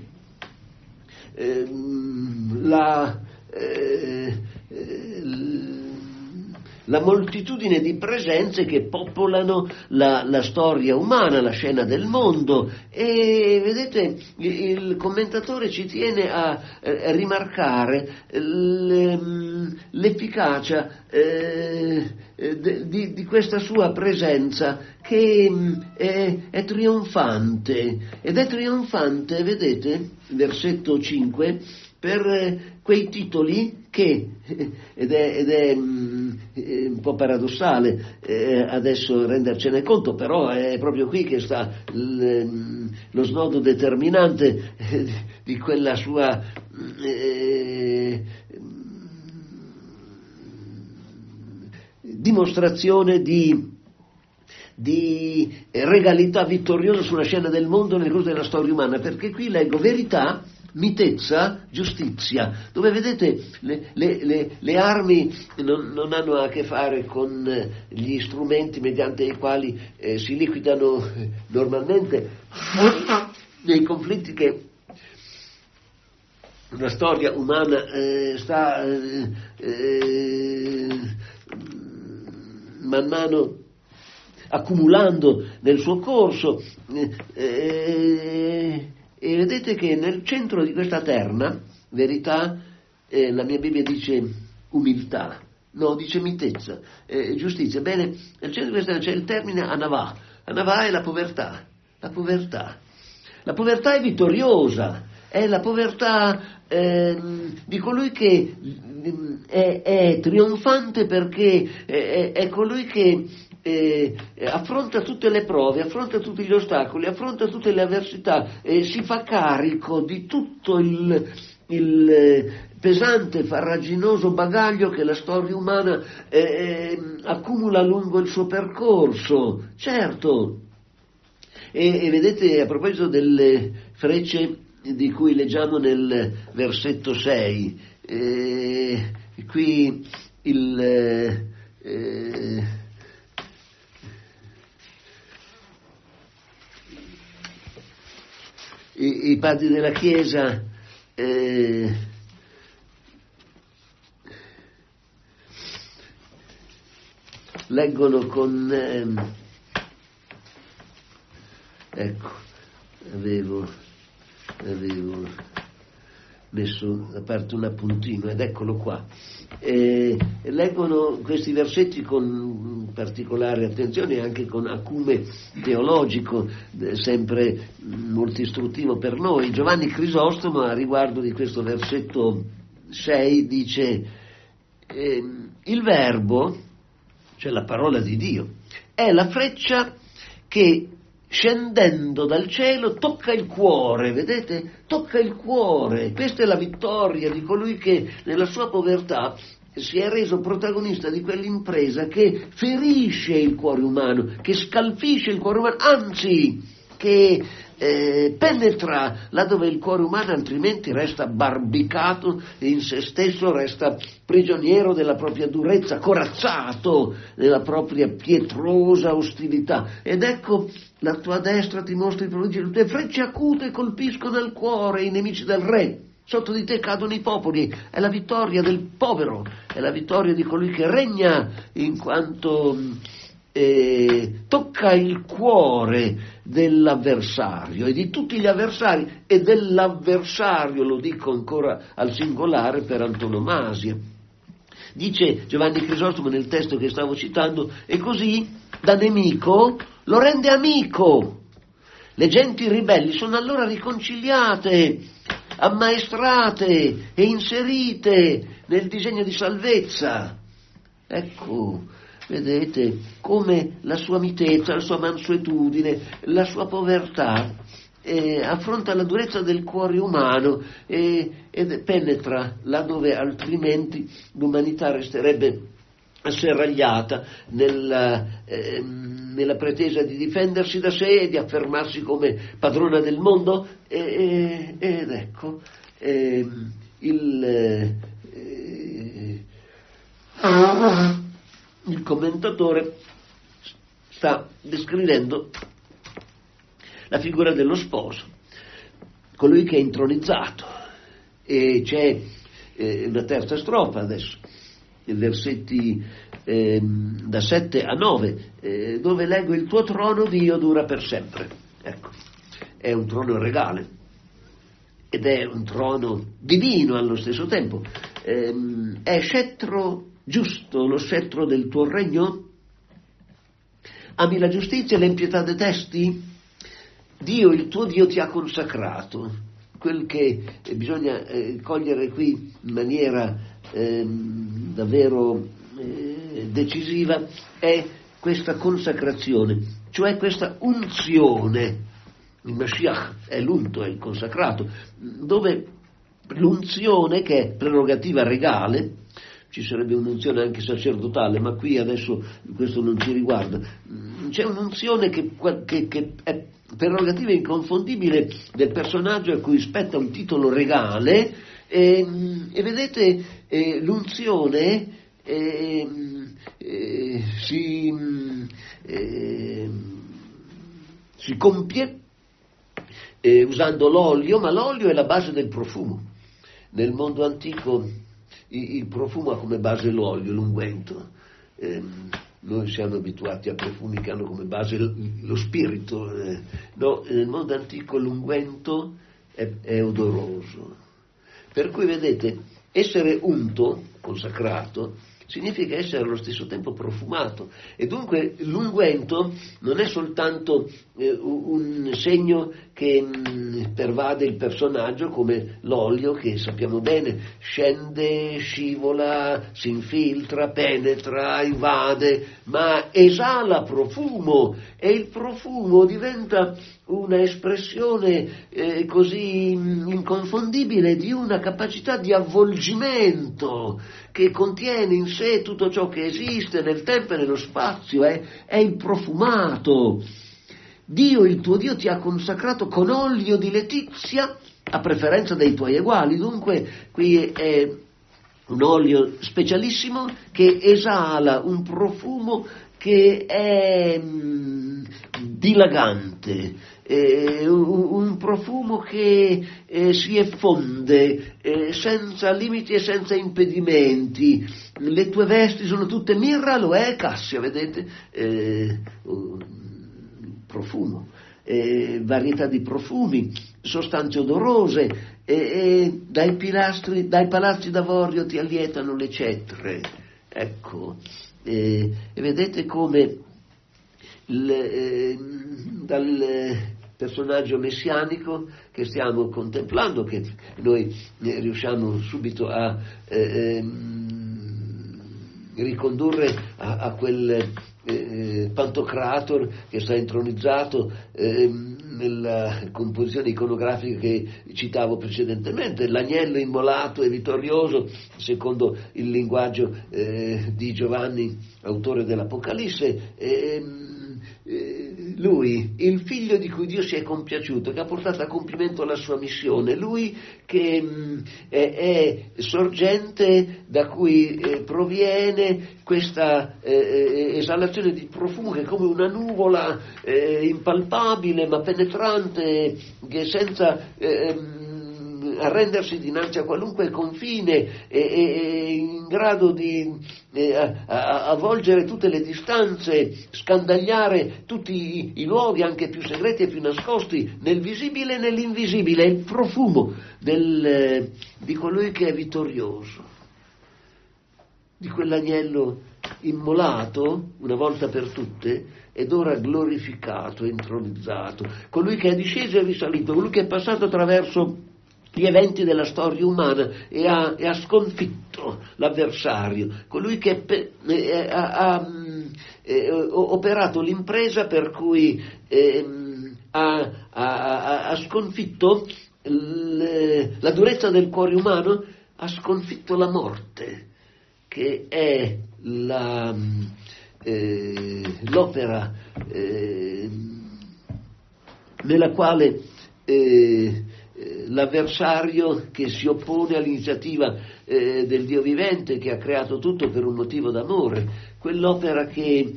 la moltitudine di presenze che popolano la storia umana, la scena del mondo. E vedete, il commentatore ci tiene a rimarcare l'efficacia di questa sua presenza, che è trionfante, ed è trionfante, vedete, versetto 5, per quei titoli che, ed è un po' paradossale adesso rendercene conto, però è proprio qui che sta lo snodo determinante di quella sua dimostrazione di regalità vittoriosa sulla scena del mondo nel corso della storia umana, perché qui leggo verità, mitezza, giustizia, dove vedete le armi non hanno a che fare con gli strumenti mediante i quali si liquidano normalmente nei conflitti che la storia umana sta man mano accumulando nel suo corso, e vedete che nel centro di questa terna verità, la mia Bibbia dice umiltà, no, dice mitezza, giustizia. Bene, al centro di questa c'è il termine anavà. Anavà è la povertà. La povertà è vittoriosa, è la povertà di colui che è trionfante, perché è colui che affronta tutte le prove, affronta tutti gli ostacoli, affronta tutte le avversità, si fa carico di tutto il pesante, farraginoso bagaglio che la storia umana accumula lungo il suo percorso. Certo. E vedete, a proposito delle frecce di cui leggiamo nel versetto 6, qui i padri della Chiesa leggono con ecco, avevo messo da parte un appuntino ed eccolo qua. Leggono questi versetti con particolare attenzione e anche con acume teologico, sempre molto istruttivo per noi. Giovanni Crisostomo, a riguardo di questo versetto 6, dice il Verbo, cioè la parola di Dio, è la freccia che scendendo dal cielo tocca il cuore, vedete? Tocca il cuore. Questa è la vittoria di colui che nella sua povertà si è reso protagonista di quell'impresa che ferisce il cuore umano, che scalfisce il cuore umano, anzi che penetra là dove il cuore umano altrimenti resta barbicato in se stesso, resta prigioniero della propria durezza, corazzato nella propria pietrosa ostilità. Ed ecco, la tua destra ti mostra i prodigi, le tue frecce acute colpiscono il cuore i nemici del re. Sotto di te cadono i popoli. È la vittoria del povero, è la vittoria di colui che regna, in quanto tocca il cuore dell'avversario e di tutti gli avversari, e dell'avversario, lo dico ancora al singolare, per antonomasia. Dice Giovanni Crisostomo nel testo che stavo citando, e così da nemico lo rende amico. Le genti ribelli sono allora riconciliate, ammaestrate e inserite nel disegno di salvezza. Ecco, vedete come la sua mitezza, la sua mansuetudine, la sua povertà affronta la durezza del cuore umano ed penetra là dove altrimenti l'umanità resterebbe asserragliata nella pretesa di difendersi da sé e di affermarsi come padrona del mondo. Ed ecco il commentatore sta descrivendo la figura dello sposo, colui che è intronizzato, e c'è una terza strofa adesso, i versetti da 7 a 9, dove leggo: il tuo trono, Dio, dura per sempre. Ecco, è un trono regale ed è un trono divino allo stesso tempo. È scettro giusto lo scettro del tuo regno? Ami la giustizia e l'impietà detesti? Dio, il tuo Dio, ti ha consacrato. Quel che bisogna cogliere qui in maniera davvero decisiva è questa consacrazione, cioè questa unzione. Il Mashiach è l'unto, è il consacrato, dove l'unzione, che è prerogativa regale, ci sarebbe un'unzione anche sacerdotale, ma qui adesso questo non ci riguarda. C'è un'unzione che è prerogativa inconfondibile del personaggio a cui spetta un titolo regale, e vedete, l'unzione si compie usando l'olio, ma l'olio è la base del profumo. Nel mondo antico il profumo ha come base l'olio, l'unguento. Noi siamo abituati a profumi che hanno come base lo spirito. No, nel mondo antico l'unguento è odoroso. Per cui vedete, essere unto, consacrato, significa essere allo stesso tempo profumato, e dunque l'unguento non è soltanto un segno che pervade il personaggio, come l'olio, che sappiamo bene scende, scivola, si infiltra, penetra, invade, ma esala profumo, e il profumo diventa una espressione così inconfondibile di una capacità di avvolgimento che contiene in sé tutto ciò che esiste nel tempo e nello spazio, è il profumato. Dio, il tuo Dio, ti ha consacrato con olio di letizia a preferenza dei tuoi eguali. Dunque qui è un olio specialissimo che esala un profumo che è dilagante, un profumo che si effonde senza limiti e senza impedimenti. Le tue vesti sono tutte mirra, aloe, cassia, vedete? Profumo, varietà di profumi, sostanze odorose, dai palazzi d'avorio ti allietano le cetre. Ecco, e vedete come dal personaggio messianico che stiamo contemplando, che noi riusciamo subito a ricondurre a quel Pantocrator che sta intronizzato nella composizione iconografica che citavo precedentemente, l'agnello immolato e vittorioso, secondo il linguaggio di Giovanni, autore dell'Apocalisse. Lui, il figlio di cui Dio si è compiaciuto, che ha portato a compimento la sua missione, lui che è sorgente da cui proviene questa esalazione di profumo che è come una nuvola impalpabile ma penetrante, che senza arrendersi dinanzi a qualunque confine è in grado di avvolgere tutte le distanze, scandagliare tutti i luoghi anche più segreti e più nascosti, nel visibile e nell'invisibile. È il profumo di colui che è vittorioso, di quell'agnello immolato una volta per tutte ed ora glorificato e intronizzato, colui che è disceso e risalito, colui che è passato attraverso gli eventi della storia umana e ha sconfitto l'avversario, colui che ha operato l'impresa per cui ha sconfitto la durezza del cuore umano, ha sconfitto la morte, che è l'opera nella quale l'avversario che si oppone all'iniziativa del Dio vivente, che ha creato tutto per un motivo d'amore, quell'opera che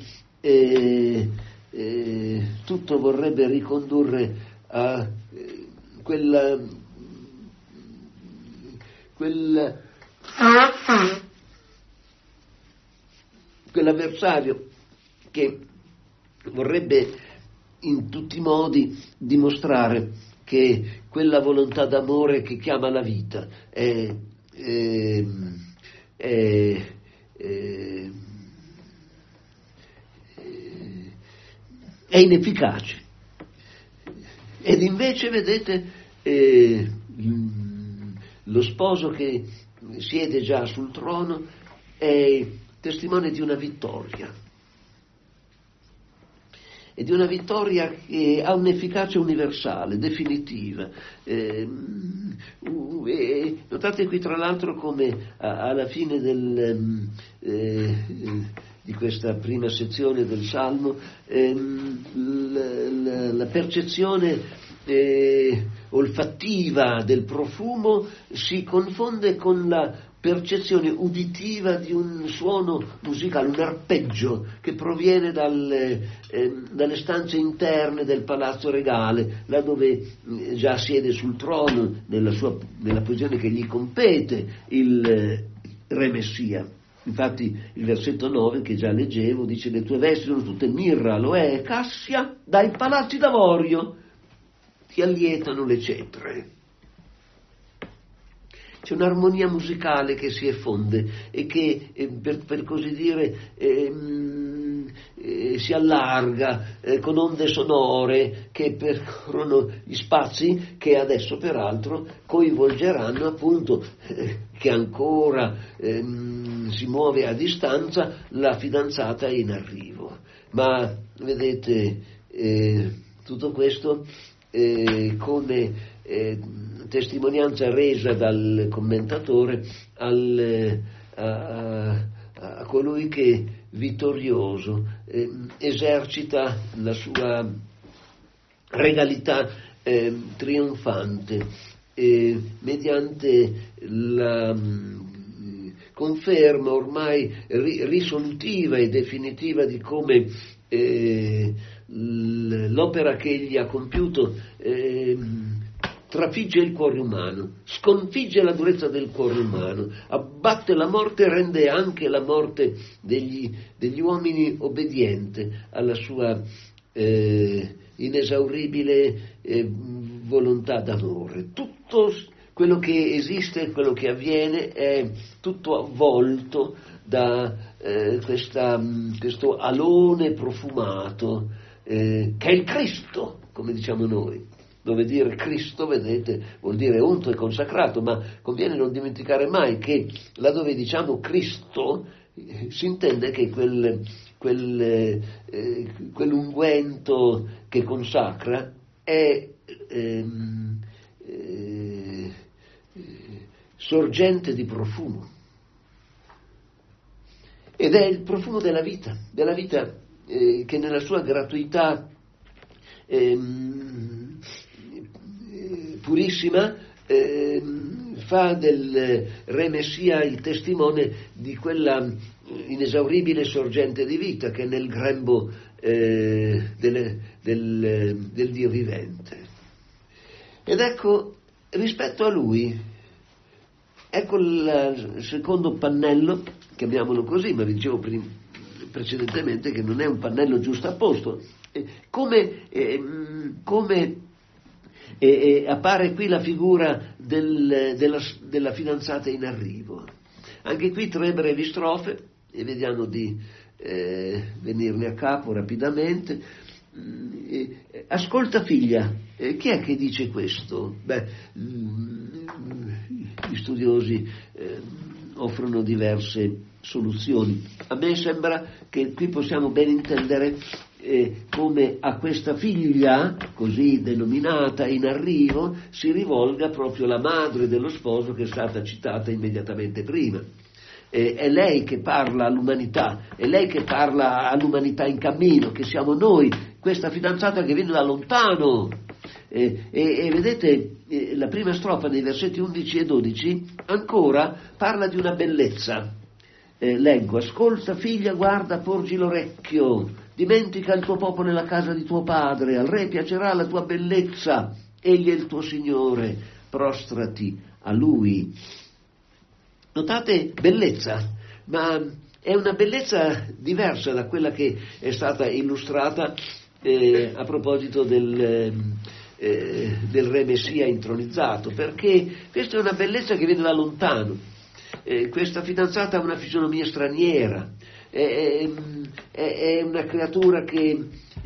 tutto vorrebbe ricondurre a quell'avversario che vorrebbe in tutti i modi dimostrare che quella volontà d'amore che chiama la vita è inefficace. Ed invece, vedete, lo sposo che siede già sul trono è testimone di una vittoria. E di una vittoria che ha un'efficacia universale, definitiva. Notate qui tra l'altro come alla fine di questa prima sezione del Salmo la percezione olfattiva del profumo si confonde con la percezione uditiva di un suono musicale, un arpeggio che proviene dalle stanze interne del palazzo regale, là dove già siede sul trono nella posizione che gli compete il re Messia. Infatti il versetto 9 che già leggevo dice: le tue vesti sono tutte mirra, aloe, cassia, dai palazzi d'avorio ti allietano le cetre. c'è un'armonia musicale che si effonde e che per così dire si allarga con onde sonore che percorrono gli spazi, che adesso peraltro coinvolgeranno appunto che ancora si muove a distanza la fidanzata in arrivo. Ma vedete, tutto questo come testimonianza resa dal commentatore a colui che vittorioso esercita la sua regalità trionfante mediante la conferma ormai risolutiva e definitiva di come l'opera che egli ha compiuto trafigge il cuore umano, sconfigge la durezza del cuore umano, abbatte la morte e rende anche la morte degli uomini obbediente alla sua inesauribile volontà d'amore. Tutto quello che esiste, quello che avviene è tutto avvolto da questo alone profumato che è il Cristo, come diciamo noi. Dove dire Cristo, vedete, vuol dire unto e consacrato, ma conviene non dimenticare mai che laddove diciamo Cristo si intende che quell'unguento che consacra è sorgente di profumo, ed è il profumo della vita che nella sua gratuità purissima fa del Re Messia il testimone di quella inesauribile sorgente di vita che è nel grembo del Dio vivente. Ed ecco, rispetto a lui, ecco il secondo pannello, chiamiamolo così, ma vi dicevo precedentemente che non è un pannello giustapposto. Come appare qui la figura della fidanzata in arrivo. Anche qui 3 brevi strofe e vediamo di venirne a capo rapidamente. Ascolta figlia, chi è che dice questo? Gli studiosi offrono diverse soluzioni. A me sembra che qui possiamo ben intendere come a questa figlia, così denominata in arrivo, si rivolga proprio la madre dello sposo che è stata citata immediatamente prima. È lei che parla all'umanità, è lei che parla all'umanità in cammino, che siamo noi, questa fidanzata che viene da lontano. E vedete, la prima strofa dei versetti 11 e 12 ancora parla di una bellezza. Leggo: ascolta figlia, guarda, porgi l'orecchio, dimentica il tuo popolo nella casa di tuo padre, al re piacerà la tua bellezza, egli è il tuo Signore, prostrati a lui. Notate bellezza, ma è una bellezza diversa da quella che è stata illustrata a proposito del Re Messia intronizzato, perché questa è una bellezza che viene da lontano. Questa fidanzata ha una fisionomia straniera, è una creatura che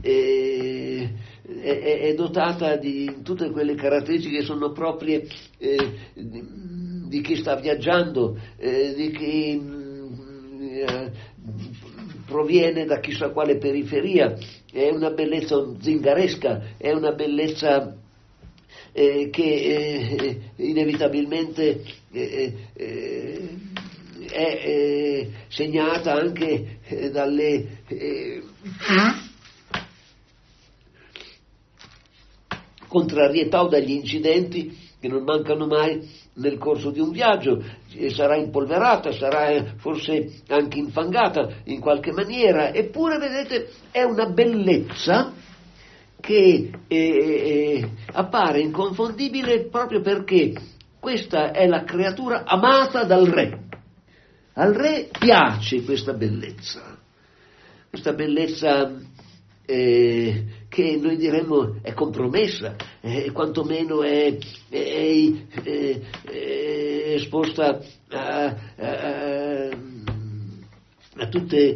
è dotata di tutte quelle caratteristiche che sono proprie di chi sta viaggiando, di chi proviene da chissà quale periferia. È una bellezza zingaresca, è una bellezza che inevitabilmente è segnata anche dalle contrarietà o dagli incidenti che non mancano mai nel corso di un viaggio. Sarà impolverata, sarà forse anche infangata in qualche maniera, eppure vedete è una bellezza che appare inconfondibile proprio perché questa è la creatura amata dal re. Al re piace questa bellezza che noi diremmo è compromessa, quantomeno è esposta a tutte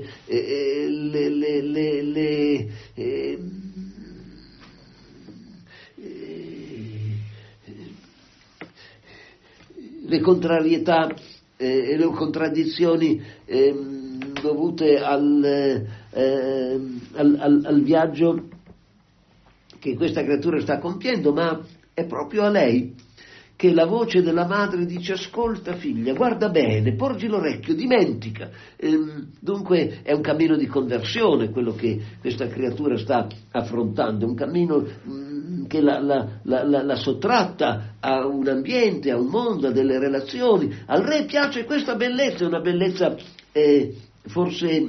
le contrarietà e le contraddizioni dovute al viaggio che questa creatura sta compiendo, ma è proprio a lei che la voce della madre dice: ascolta figlia, guarda bene, porgi l'orecchio, dimentica. Dunque è un cammino di conversione quello che questa creatura sta affrontando, un cammino che la sottratta a un ambiente, a un mondo, a delle relazioni. Al re piace questa bellezza, è una bellezza forse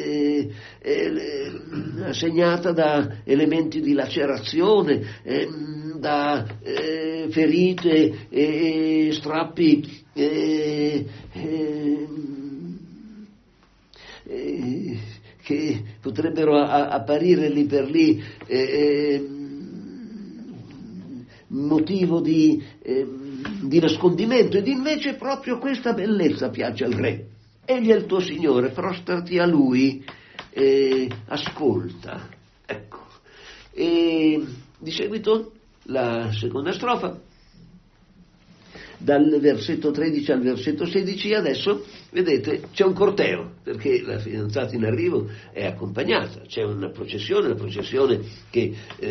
segnata da elementi di lacerazione, da ferite e strappi che potrebbero apparire lì per lì motivo di nascondimento, ed invece proprio questa bellezza piace al re. Egli è il tuo Signore, prostrati a Lui, ascolta. Ecco. E di seguito la seconda strofa, dal versetto 13 al versetto 16, adesso, vedete, c'è un corteo, perché la fidanzata in arrivo è accompagnata, c'è una processione, la processione che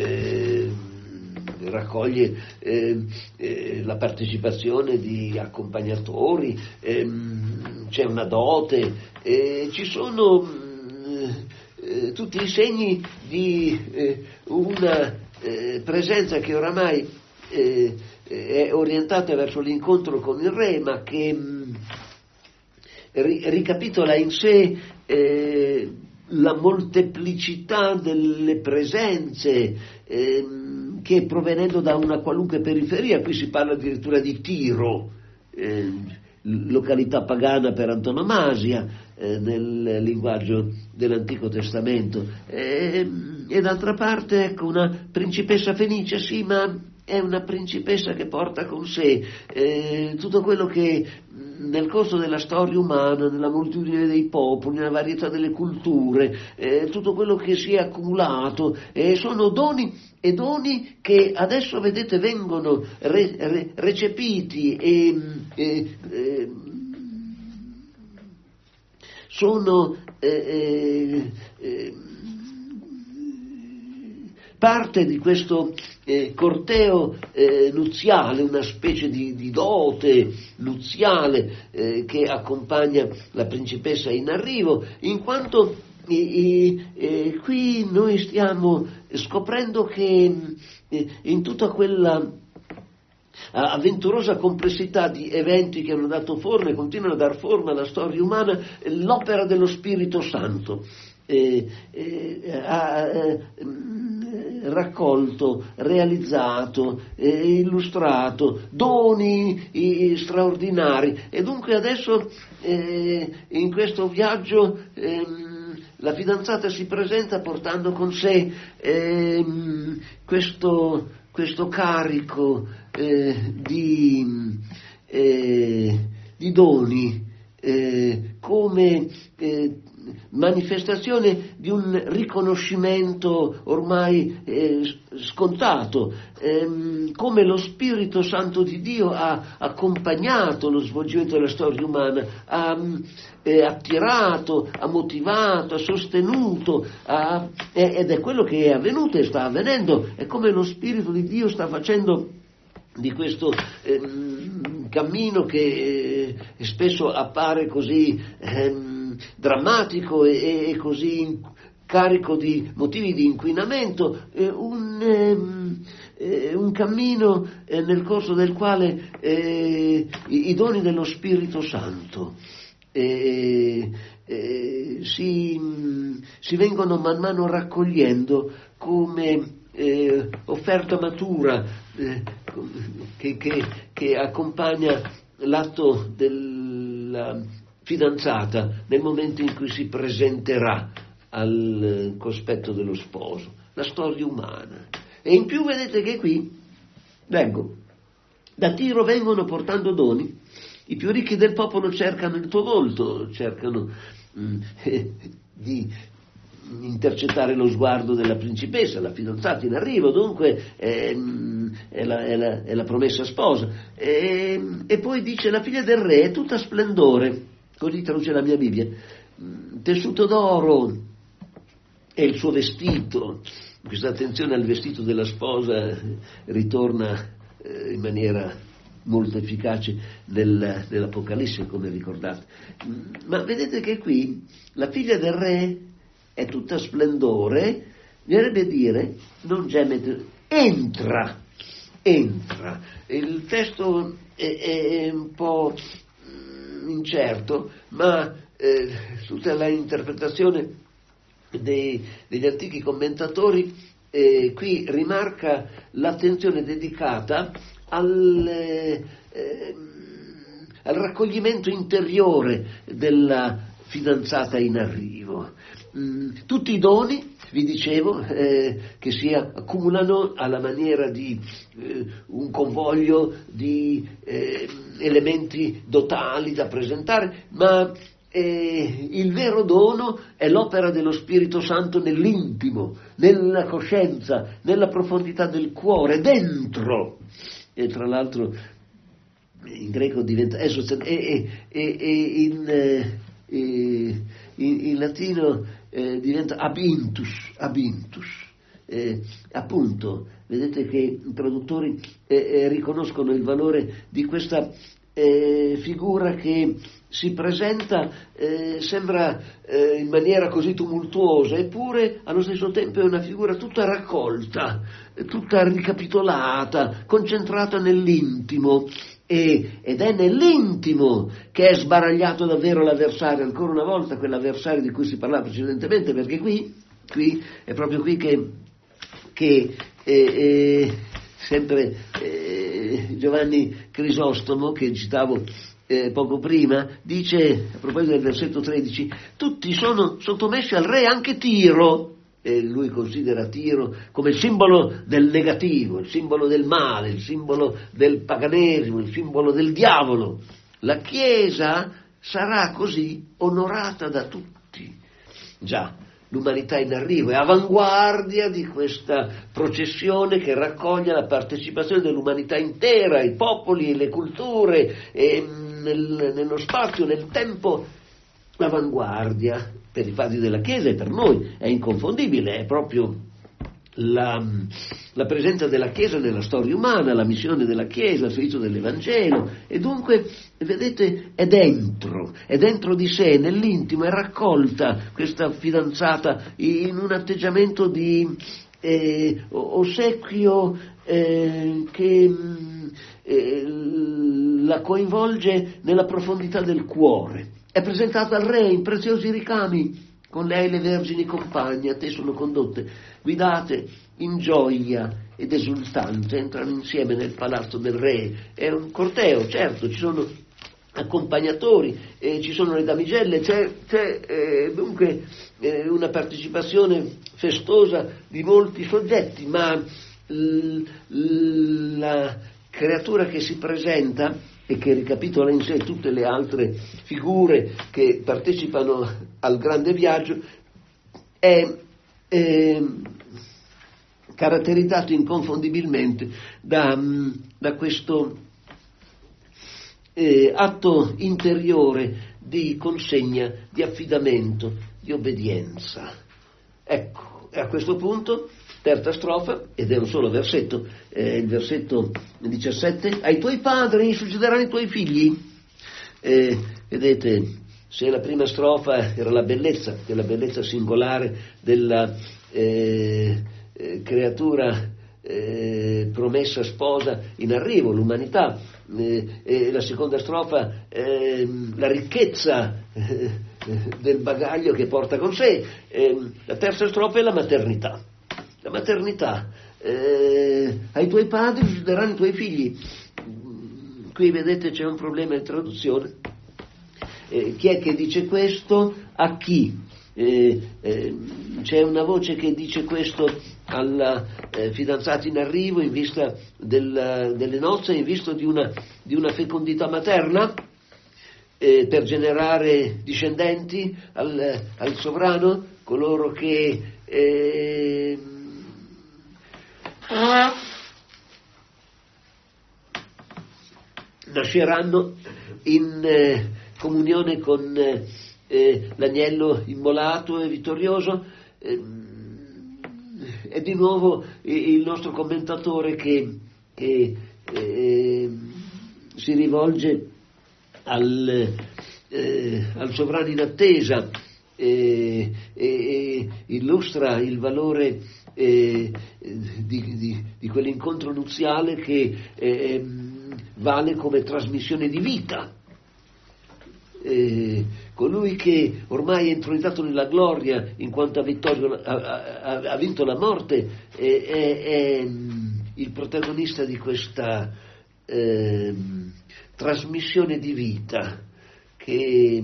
raccoglie la partecipazione di accompagnatori, c'è una dote, ci sono tutti i segni di una presenza che oramai è orientata verso l'incontro con il re, ma che ricapitola in sé la molteplicità delle presenze che, provenendo da una qualunque periferia, qui si parla addirittura di Tiro, località pagana per antonomasia nel linguaggio dell'Antico Testamento, e d'altra parte, ecco, una principessa fenice, sì, ma è una principessa che porta con sé tutto quello che nel corso della storia umana, nella moltitudine dei popoli, nella varietà delle culture, tutto quello che si è accumulato, sono doni e doni che adesso, vedete, vengono recepiti e sono parte di questo corteo nuziale, una specie di dote nuziale che accompagna la principessa in arrivo, in quanto qui noi stiamo scoprendo che in tutta quella avventurosa complessità di eventi che hanno dato forma e continuano a dar forma alla storia umana, l'opera dello Spirito Santo ha raccolto, realizzato, illustrato doni straordinari, e dunque adesso in questo viaggio la fidanzata si presenta portando con sé questo carico di doni, come manifestazione di un riconoscimento ormai scontato, come lo Spirito Santo di Dio ha accompagnato lo svolgimento della storia umana, ha attirato, ha motivato, ha sostenuto, ed è quello che è avvenuto e sta avvenendo. È come lo Spirito di Dio sta facendo di questo cammino che spesso appare così drammatico e così carico di motivi di inquinamento, un cammino nel corso del quale i doni dello Spirito Santo si vengono man mano raccogliendo come offerta matura che accompagna l'atto della fidanzata nel momento in cui si presenterà al cospetto dello sposo, la storia umana. E in più vedete che qui, leggo, da Tiro vengono portando doni I più ricchi del popolo cercano il tuo volto, cercano di intercettare lo sguardo della principessa, la fidanzata in arrivo, dunque è la promessa sposa. E poi dice: la figlia del re è tutta splendore, così traduce la mia Bibbia, tessuto d'oro è il suo vestito. Questa attenzione al vestito della sposa ritorna in maniera molto efficace nell'Apocalisse, come ricordate. Ma vedete che qui la figlia del re è tutta splendore, bisognerebbe dire, non geme, entra. Il testo è un po' incerto, ma tutta la interpretazione degli antichi commentatori qui rimarca l'attenzione dedicata al raccoglimento interiore della fidanzata in arrivo. Tutti i doni, vi dicevo, che si accumulano alla maniera di un convoglio di elementi dotali da presentare, ma il vero dono è l'opera dello Spirito Santo nell'intimo, nella coscienza, nella profondità del cuore, dentro. E tra l'altro in greco diventa in latino diventa abintus. Appunto, vedete che i traduttori riconoscono il valore di questa figura che si presenta, sembra in maniera così tumultuosa, eppure allo stesso tempo è una figura tutta raccolta, tutta ricapitolata, concentrata nell'intimo, ed è nell'intimo che è sbaragliato davvero l'avversario, ancora una volta quell'avversario di cui si parlava precedentemente, perché qui è proprio qui che sempre Giovanni Crisostomo, che citavo poco prima, dice, a proposito del versetto 13, tutti sono sottomessi al re, anche Tiro. E lui considera Tiro come il simbolo del negativo, il simbolo del male, il simbolo del paganesimo, il simbolo del diavolo. La Chiesa sarà così onorata da tutti. Già, l'umanità in arrivo è avanguardia di questa processione che raccoglie la partecipazione dell'umanità intera, i popoli, le culture, e nello spazio, nel tempo. L'avanguardia per i padri della Chiesa e per noi è inconfondibile, è proprio la presenza della Chiesa nella storia umana, la missione della Chiesa, il servizio dell'Evangelo, e dunque, vedete, è dentro di sé, nell'intimo, è raccolta questa fidanzata in un atteggiamento di ossequio che la coinvolge nella profondità del cuore. È presentata al re in preziosi ricami, con lei le vergini compagne, a te sono condotte, guidate in gioia ed esultanza, entrano insieme nel palazzo del re. È un corteo, certo, ci sono accompagnatori, ci sono le damigelle, c'è dunque una partecipazione festosa di molti soggetti, ma la creatura che si presenta e che ricapitola in sé tutte le altre figure che partecipano al grande viaggio, è caratterizzato inconfondibilmente da questo atto interiore di consegna, di affidamento, di obbedienza. Ecco, e a questo punto, terza strofa, ed è un solo versetto, il versetto 17, ai tuoi padri succederanno i tuoi figli. Vedete, se la prima strofa era la bellezza, che è la bellezza singolare della creatura promessa sposa in arrivo, l'umanità, e la seconda strofa la ricchezza del bagaglio che porta con sé, la terza strofa è la maternità. La maternità, ai tuoi padri succederanno i tuoi figli. Qui vedete c'è un problema di traduzione. Chi è che dice questo? A chi? C'è una voce che dice questo alla fidanzata in arrivo in vista delle nozze, in vista di una fecondità materna, per generare discendenti al sovrano, coloro che nasceranno in comunione con l'agnello immolato e vittorioso. E di nuovo il nostro commentatore che si rivolge al sovrano in attesa e illustra il valore di quell'incontro nuziale che vale come trasmissione di vita. Colui che ormai è intronizzato nella gloria in quanto ha vinto la morte è il protagonista di questa trasmissione di vita che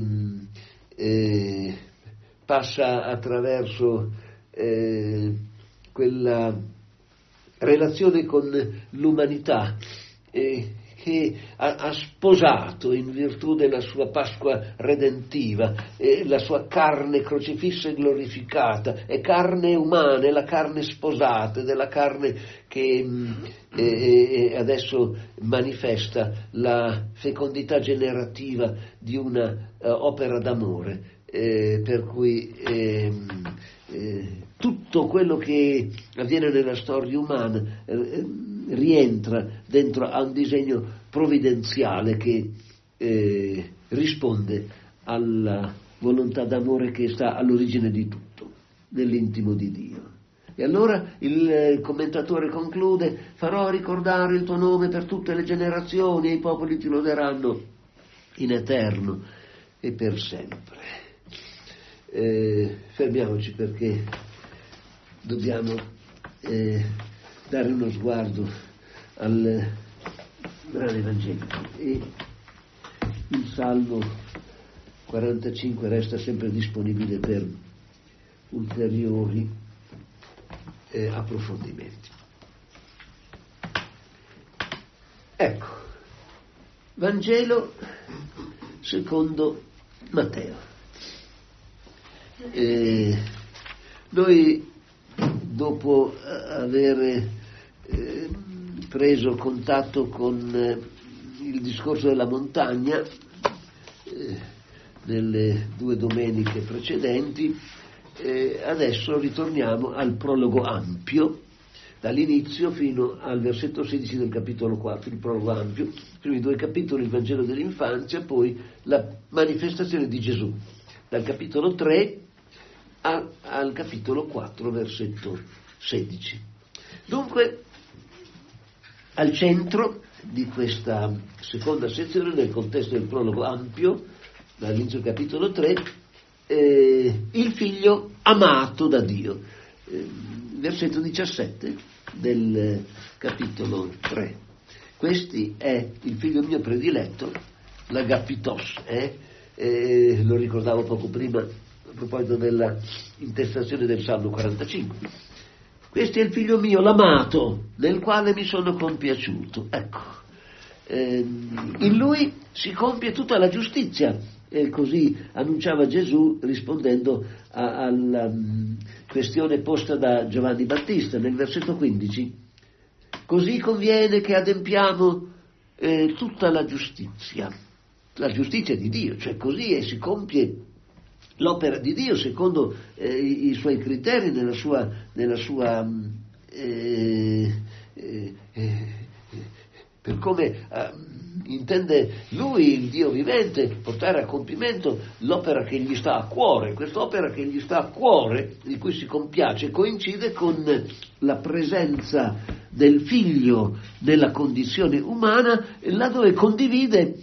passa attraverso quella relazione con l'umanità che ha sposato in virtù della sua Pasqua redentiva, la sua carne crocifissa e glorificata, è carne umana, è la carne sposata, ed è la carne che adesso manifesta la fecondità generativa di una opera d'amore, per cui tutto quello che avviene nella storia umana rientra dentro a un disegno provvidenziale che risponde alla volontà d'amore che sta all'origine di tutto, nell'intimo di Dio. E allora il commentatore conclude: farò ricordare il tuo nome per tutte le generazioni e i popoli ti loderanno in eterno e per sempre. Fermiamoci perché dobbiamo dare uno sguardo al brano evangelico, e il Salmo 45 resta sempre disponibile per ulteriori approfondimenti. Ecco, Vangelo secondo Matteo. Noi, dopo aver preso contatto con il discorso della montagna nelle 2 domeniche precedenti, adesso ritorniamo al prologo ampio, dall'inizio fino al versetto 16 del capitolo 4, il prologo ampio, i primi 2 capitoli, il Vangelo dell'infanzia, poi la manifestazione di Gesù, dal capitolo 3 al capitolo 4, versetto 16. Dunque, al centro di questa seconda sezione, nel contesto del prologo ampio, dall'inizio del capitolo 3, il figlio amato da Dio. Versetto 17 del capitolo 3. Questi è il figlio mio prediletto, l'agapitos, lo ricordavo poco prima a proposito della intestazione del Salmo 45. Questo è il figlio mio, l'amato, nel quale mi sono compiaciuto. Ecco, in lui si compie tutta la giustizia, così annunciava Gesù rispondendo alla questione posta da Giovanni Battista nel versetto 15. Così conviene che adempiamo tutta la giustizia di Dio, cioè così si compie l'opera di Dio secondo i suoi criteri, nella sua per come intende lui, il Dio vivente, portare a compimento l'opera che gli sta a cuore. Quest'opera che gli sta a cuore, di cui si compiace, coincide con la presenza del figlio nella condizione umana, laddove condivide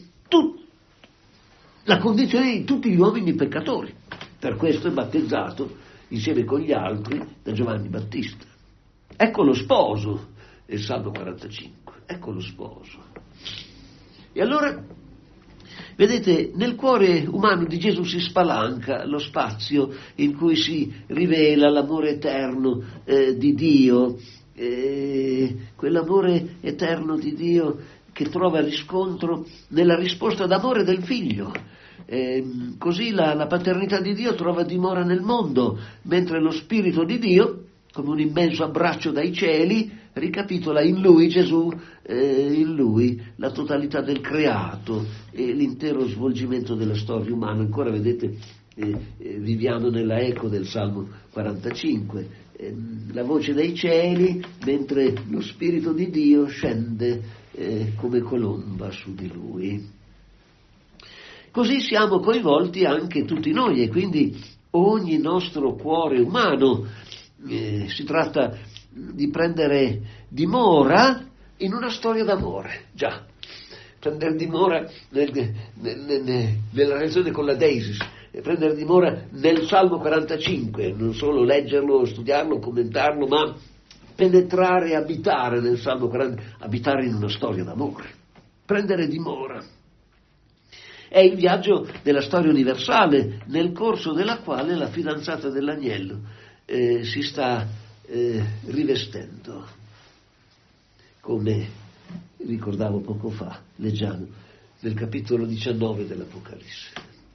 la condizione di tutti gli uomini peccatori. Per questo è battezzato insieme con gli altri da Giovanni Battista. Ecco lo sposo del Salmo 45, ecco lo sposo. E allora, vedete, nel cuore umano di Gesù si spalanca lo spazio in cui si rivela l'amore eterno di Dio, quell'amore eterno di Dio che trova riscontro nella risposta d'amore del figlio. Così la paternità di Dio trova dimora nel mondo, mentre lo Spirito di Dio, come un immenso abbraccio dai cieli, ricapitola in Lui, Gesù, in Lui la totalità del creato e l'intero svolgimento della storia umana. Ancora vedete, viviamo nella eco del Salmo 45, la voce dai cieli, mentre lo Spirito di Dio scende come colomba su di Lui. Così siamo coinvolti anche tutti noi, e quindi ogni nostro cuore umano si tratta di prendere dimora in una storia d'amore. Già, prendere dimora nella relazione con la Deisis, prendere dimora nel Salmo 45, non solo leggerlo, studiarlo, commentarlo, ma penetrare e abitare nel Salmo 40, abitare in una storia d'amore, prendere dimora. È il viaggio della storia universale, nel corso della quale la fidanzata dell'agnello si sta rivestendo, come ricordavo poco fa, leggiamo nel capitolo 19 dell'Apocalisse.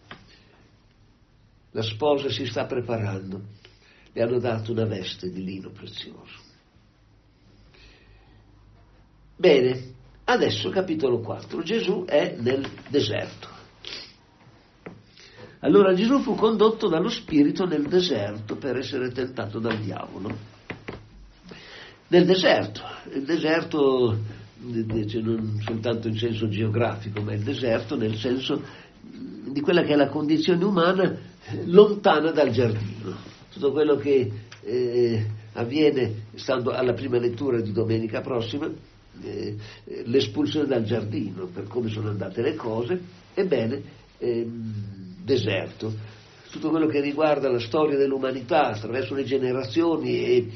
La sposa si sta preparando, le hanno dato una veste di lino prezioso. Bene, adesso capitolo 4, Gesù è nel deserto. Allora Gesù fu condotto dallo Spirito nel deserto per essere tentato dal diavolo. Nel deserto, il deserto non soltanto in senso geografico, ma il deserto nel senso di quella che è la condizione umana lontana dal giardino. Tutto quello che avviene, stando alla prima lettura di domenica prossima, l'espulsione dal giardino, per come sono andate le cose, ebbene, deserto, tutto quello che riguarda la storia dell'umanità attraverso le generazioni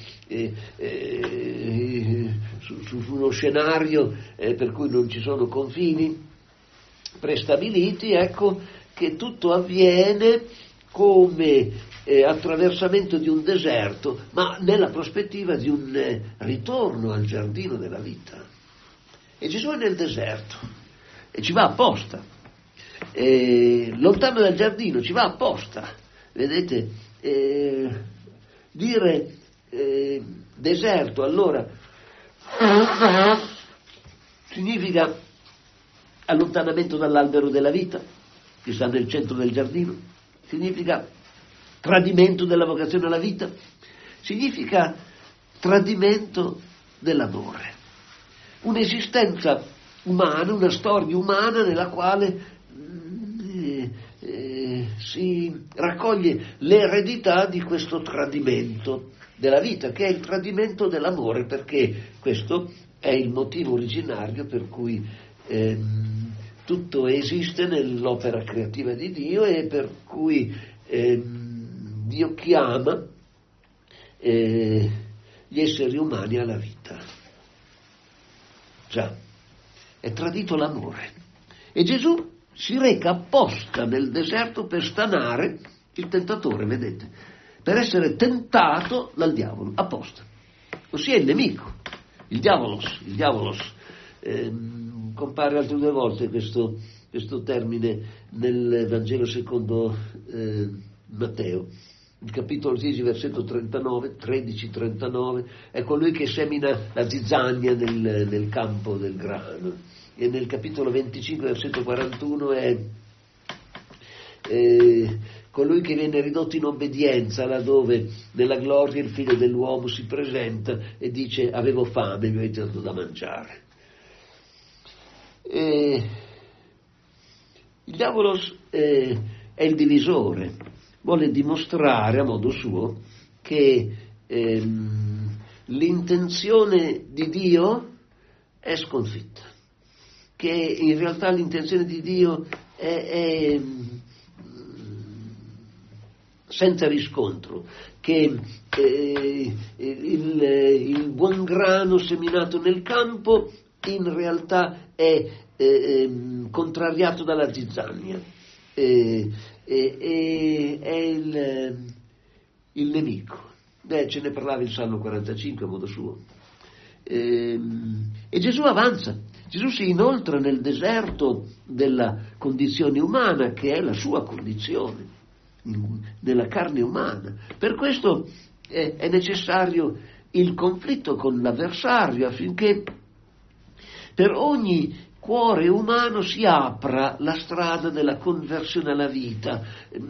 su uno scenario per cui non ci sono confini prestabiliti, ecco che tutto avviene come attraversamento di un deserto, ma nella prospettiva di un ritorno al giardino della vita. E Gesù è nel deserto e ci va apposta. Lontano dal giardino, ci va apposta, vedete, dire deserto allora significa allontanamento dall'albero della vita che sta nel centro del giardino, significa tradimento della vocazione alla vita, significa tradimento dell'amore, un'esistenza umana, una storia umana nella quale si raccoglie l'eredità di questo tradimento della vita, che è il tradimento dell'amore, perché questo è il motivo originario per cui tutto esiste nell'opera creativa di Dio e per cui Dio chiama gli esseri umani alla vita. Già, è tradito l'amore. E Gesù si reca apposta nel deserto per stanare il tentatore, vedete, per essere tentato dal diavolo, apposta. Ossia il nemico, il diavolos. Compare altre 2 volte questo termine nel Vangelo secondo Matteo. Il capitolo 10, versetto 13-39, è colui che semina la zizzania nel campo del grano. E nel capitolo 25, versetto 41, è colui che viene ridotto in obbedienza, laddove nella gloria il figlio dell'uomo si presenta e dice: avevo fame, mi avete dato da mangiare. Il diavolo è il divisore, vuole dimostrare a modo suo che l'intenzione di Dio è sconfitta, che in realtà l'intenzione di Dio è senza riscontro, che il buon grano seminato nel campo in realtà è contrariato dalla zizzania, è il nemico. Ce ne parlava il Salmo 45 a modo suo. E Gesù avanza, Gesù si inoltra nel deserto della condizione umana, che è la sua condizione, nella carne umana. Per questo è necessario il conflitto con l'avversario, affinché per ogni cuore umano si apra la strada della conversione alla vita.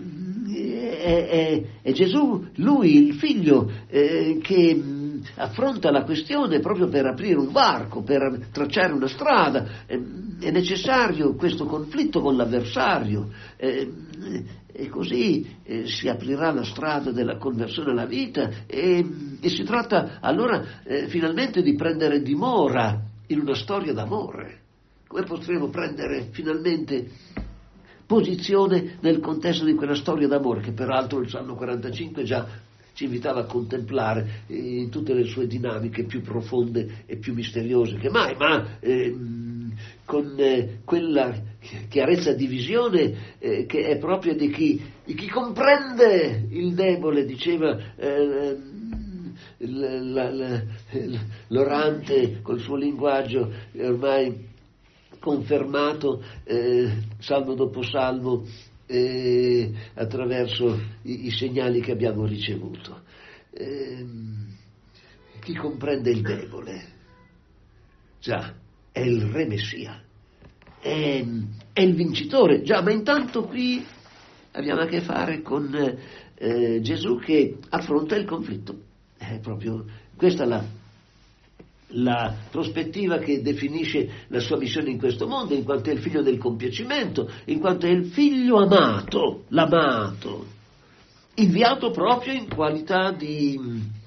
È Gesù, lui, il figlio, che affronta la questione proprio per aprire un varco, per tracciare una strada. È necessario questo conflitto con l'avversario, e così si aprirà la strada della conversione alla vita, e si tratta allora finalmente di prendere dimora in una storia d'amore. Come potremo prendere finalmente posizione nel contesto di quella storia d'amore, che peraltro il Salmo 45 già ci invitava a contemplare in tutte le sue dinamiche più profonde e più misteriose che mai, ma con quella chiarezza di visione che è propria di chi comprende il debole, diceva l'orante col suo linguaggio ormai confermato salmo dopo salmo, attraverso i segnali che abbiamo ricevuto. Chi comprende il debole, già, è il Re Messia, è il vincitore, già, ma intanto qui abbiamo a che fare con Gesù che affronta il conflitto. È proprio questa la prospettiva che definisce la sua missione in questo mondo, in quanto è il figlio del compiacimento, in quanto è il figlio amato, l'amato, inviato proprio in qualità di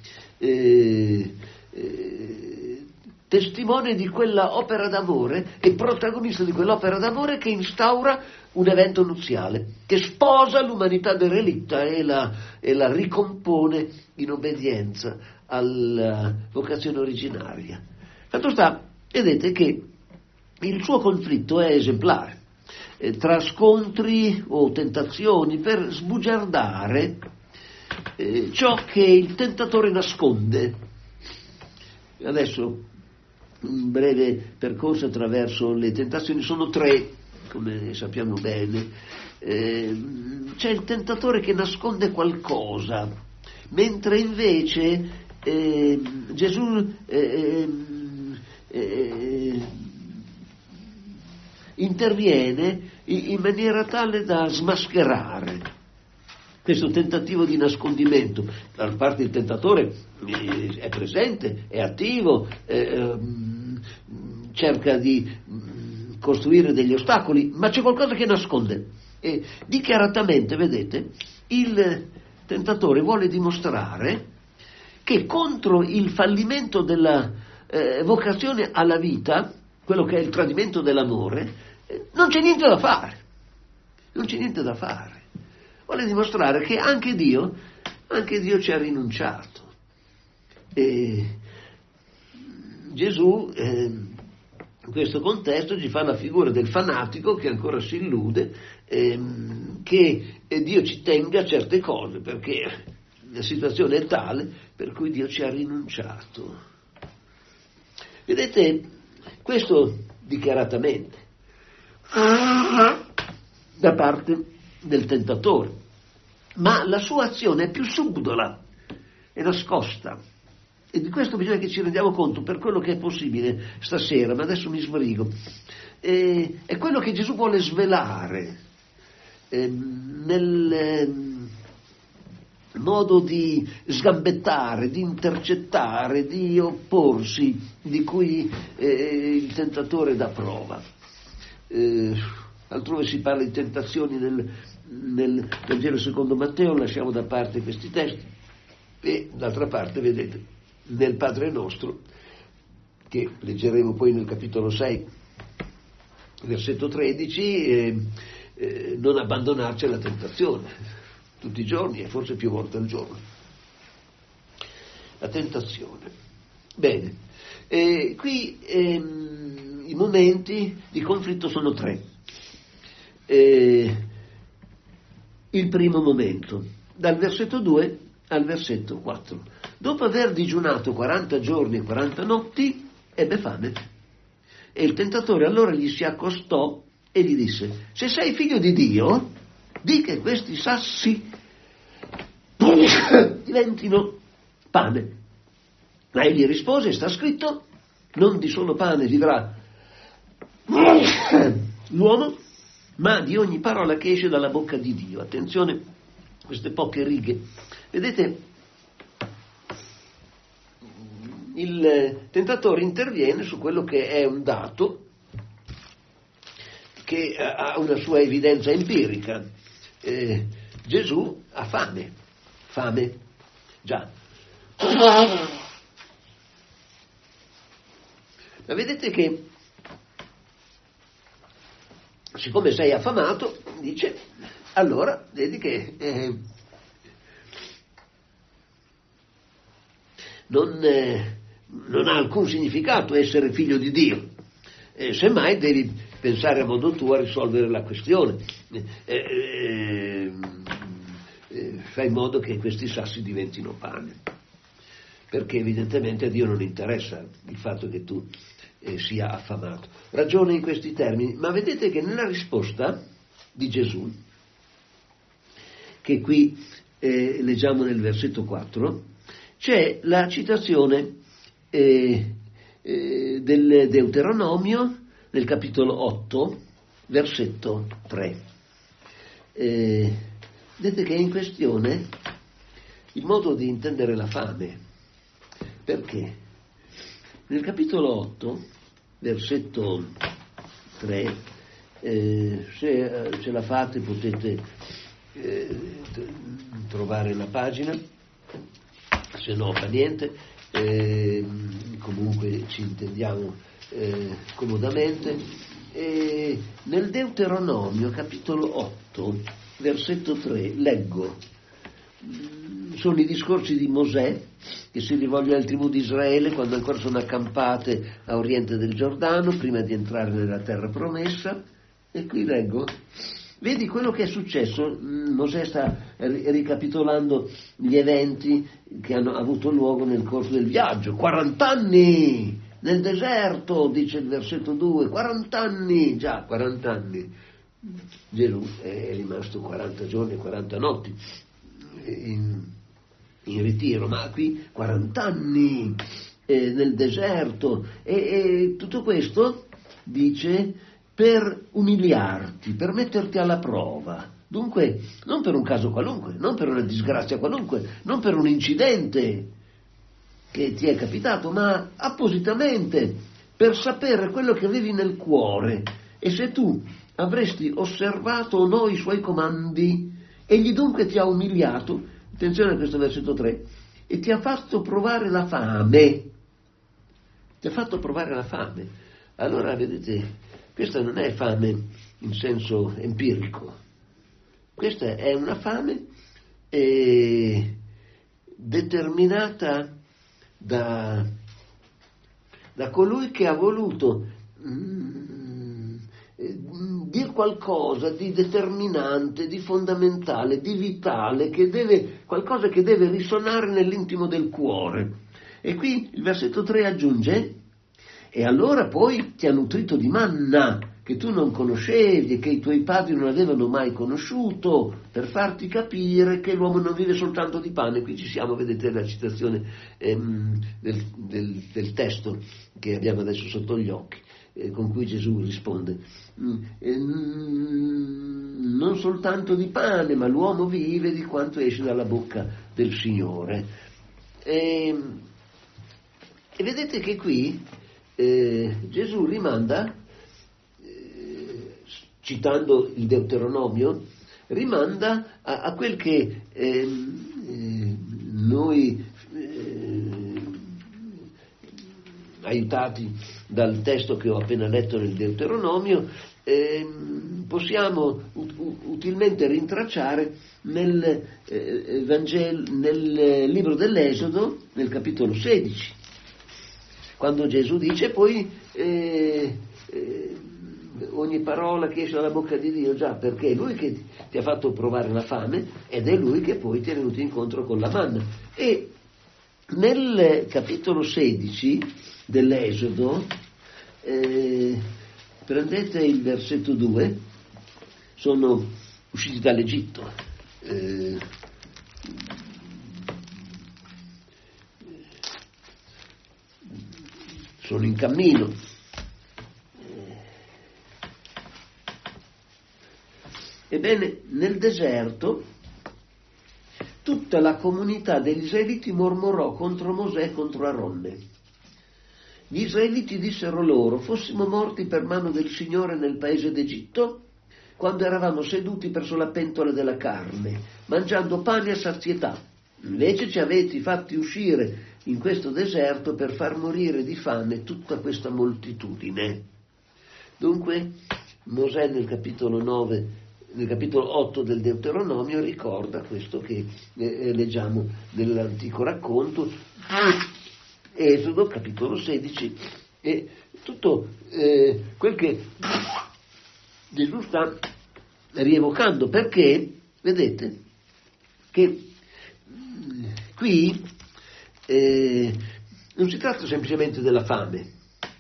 testimone di quella opera d'amore e protagonista di quell'opera d'amore che instaura un evento nuziale, che sposa l'umanità derelitta e la ricompone in obbedienza alla vocazione originaria. Fatto sta, vedete che il suo conflitto è esemplare, tra scontri o tentazioni per sbugiardare ciò che il tentatore nasconde. Adesso un breve percorso attraverso le tentazioni, sono tre, come sappiamo bene. C'è il tentatore che nasconde qualcosa, mentre invece Gesù interviene in maniera tale da smascherare questo tentativo di nascondimento. Da parte del tentatore è presente, è attivo, cerca di costruire degli ostacoli, ma c'è qualcosa che nasconde. E dichiaratamente, vedete, il tentatore vuole dimostrare che contro il fallimento della vocazione alla vita, quello che è il tradimento dell'amore, non c'è niente da fare. Non c'è niente da fare. Vuole dimostrare che anche Dio ci ha rinunciato. E Gesù in questo contesto ci fa la figura del fanatico che ancora si illude che Dio ci tenga certe cose, perché la situazione è tale per cui Dio ci ha rinunciato. Vedete, questo dichiaratamente da parte del tentatore, ma la sua azione è più subdola, è nascosta, e di questo bisogna che ci rendiamo conto per quello che è possibile stasera, ma adesso mi sbrigo. È quello che Gesù vuole svelare nel modo di sgambettare, di intercettare, di opporsi, di cui il tentatore dà prova. Altrove si parla di tentazioni nel Vangelo secondo Matteo, lasciamo da parte questi testi, e d'altra parte, vedete, nel Padre Nostro, che leggeremo poi nel capitolo 6, versetto 13, non abbandonarci alla tentazione, tutti i giorni e forse più volte al giorno. La tentazione. Bene, qui i momenti di conflitto sono tre. Il primo momento, dal versetto 2 al versetto 4. Dopo aver digiunato 40 giorni e 40 notti, ebbe fame. E il tentatore allora gli si accostò e gli disse: se sei figlio di Dio, di che questi sassi diventino pane. Ma egli rispose: sta scritto, non di solo pane vivrà l'uomo, ma di ogni parola che esce dalla bocca di Dio. Attenzione, queste poche righe. Vedete, il tentatore interviene su quello che è un dato che ha una sua evidenza empirica. Gesù ha fame, già. Ma vedete che, siccome sei affamato, dice, allora, vedi che non ha alcun significato essere figlio di Dio. Semmai devi pensare a modo tuo a risolvere la questione. Fai in modo che questi sassi diventino pane. Perché evidentemente a Dio non interessa il fatto che tu sia affamato. Ragiona in questi termini, ma vedete che nella risposta di Gesù, che qui leggiamo nel versetto 4, c'è la citazione del Deuteronomio nel capitolo 8, versetto 3. Vedete che è in questione il modo di intendere la fame. Perché? Nel capitolo 8, versetto 3, se ce la fate potete trovare la pagina, se no fa niente, comunque ci intendiamo comodamente. Nel Deuteronomio, capitolo 8, versetto 3, leggo. Sono i discorsi di Mosè che si rivolge alle tribù di Israele quando ancora sono accampate a oriente del Giordano, prima di entrare nella terra promessa. E qui leggo: vedi quello che è successo. Mosè sta ricapitolando gli eventi che hanno avuto luogo nel corso del viaggio. 40 anni nel deserto, dice il versetto 2, 40 anni, già 40 anni. Gesù è rimasto 40 giorni e 40 notti in ritiro, ma qui 40 anni nel deserto, e tutto questo, dice, per umiliarti, per metterti alla prova. Dunque, non per un caso qualunque, non per una disgrazia qualunque, non per un incidente che ti è capitato, ma appositamente per sapere quello che avevi nel cuore, e se tu avresti osservato o no i suoi comandi. Egli dunque ti ha umiliato, attenzione a questo versetto 3, e ti ha fatto provare la fame. Ti ha fatto provare la fame. Allora, vedete, questa non è fame in senso empirico. Questa è una fame determinata da colui che ha voluto dir qualcosa di determinante, di fondamentale, di vitale, qualcosa che deve risuonare nell'intimo del cuore. E qui il versetto 3 aggiunge: e allora poi ti ha nutrito di manna che tu non conoscevi e che i tuoi padri non avevano mai conosciuto, per farti capire che l'uomo non vive soltanto di pane. Qui ci siamo, vedete la citazione del testo che abbiamo adesso sotto gli occhi, con cui Gesù risponde: non soltanto di pane, ma l'uomo vive di quanto esce dalla bocca del Signore. E vedete che qui Gesù rimanda, citando il Deuteronomio, rimanda a quel che noi, aiutati dal testo che ho appena letto nel Deuteronomio, possiamo utilmente rintracciare nel libro dell'Esodo, nel capitolo 16, quando Gesù dice: poi ogni parola che esce dalla bocca di Dio, già, perché è Lui che ti ha fatto provare la fame ed è Lui che poi ti è venuto incontro con la manna. E nel capitolo 16 dell'Esodo, prendete il versetto 2, sono usciti dall'Egitto, sono in cammino, ebbene nel deserto tutta la comunità degli israeliti mormorò contro Mosè e contro Aronne. Gli israeliti dissero loro: fossimo morti per mano del Signore nel paese d'Egitto, quando eravamo seduti presso la pentola della carne, mangiando pane a sazietà. Invece ci avete fatti uscire in questo deserto per far morire di fame tutta questa moltitudine. Dunque Mosè nel capitolo 8 del Deuteronomio ricorda questo che leggiamo nell'antico racconto, Esodo capitolo 16, e tutto quel che Gesù sta rievocando, perché vedete che qui non si tratta semplicemente della fame,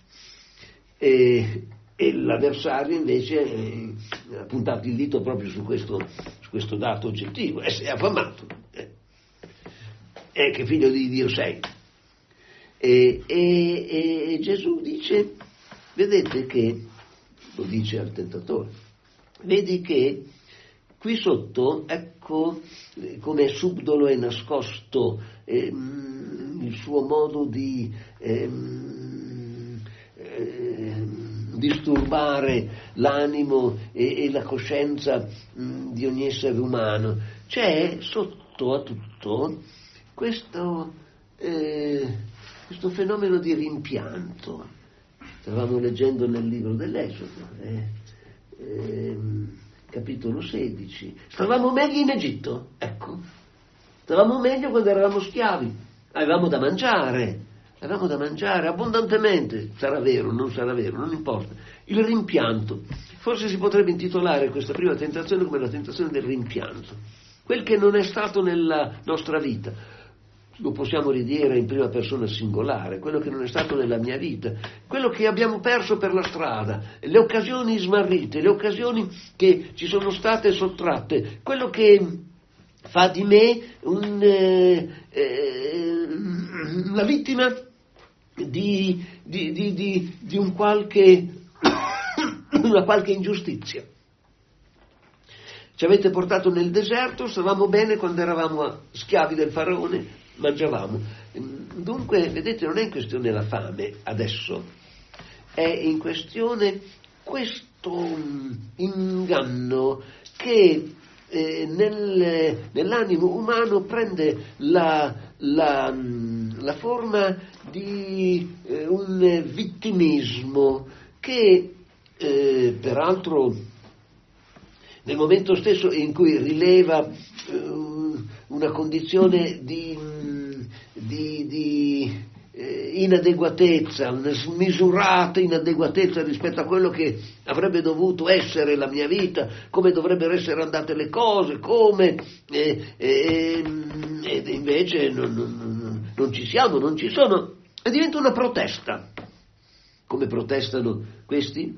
e l'avversario invece ha puntato il dito proprio su questo dato oggettivo: sei affamato, che figlio di Dio sei. E Gesù dice, vedete che, lo dice al tentatore, vedi che qui sotto, ecco come è subdolo e nascosto il suo modo di disturbare l'animo e la coscienza di ogni essere umano. C'è sotto a tutto questo fenomeno di rimpianto. Stavamo leggendo nel libro dell'Esodo, capitolo 16. Stavamo meglio in Egitto, ecco. Stavamo meglio quando eravamo schiavi. Avevamo da mangiare abbondantemente. Sarà vero, non sarà vero, non importa. Il rimpianto. Forse si potrebbe intitolare questa prima tentazione come la tentazione del rimpianto. Quel che non è stato nella nostra vita. Lo possiamo ridire in prima persona singolare, quello che non è stato nella mia vita, quello che abbiamo perso per la strada, le occasioni smarrite, le occasioni che ci sono state sottratte, quello che fa di me una vittima di un una qualche ingiustizia. Ci avete portato nel deserto, stavamo bene quando eravamo schiavi del faraone, mangiavamo. Dunque, vedete, non è in questione la fame adesso, è in questione questo inganno che nell'animo umano prende la forma di un vittimismo che peraltro nel momento stesso in cui rileva una condizione di inadeguatezza, una smisurata inadeguatezza rispetto a quello che avrebbe dovuto essere la mia vita, come dovrebbero essere andate le cose, ed invece non ci siamo, non ci sono, e diventa una protesta, come protestano questi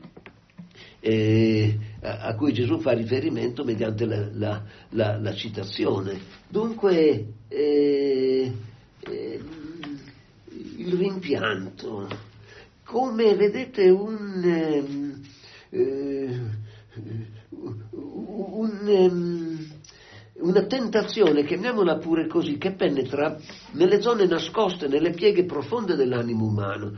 a cui Gesù fa riferimento mediante la citazione. Dunque il rimpianto, come vedete una tentazione, chiamiamola pure così, che penetra nelle zone nascoste, nelle pieghe profonde dell'animo umano.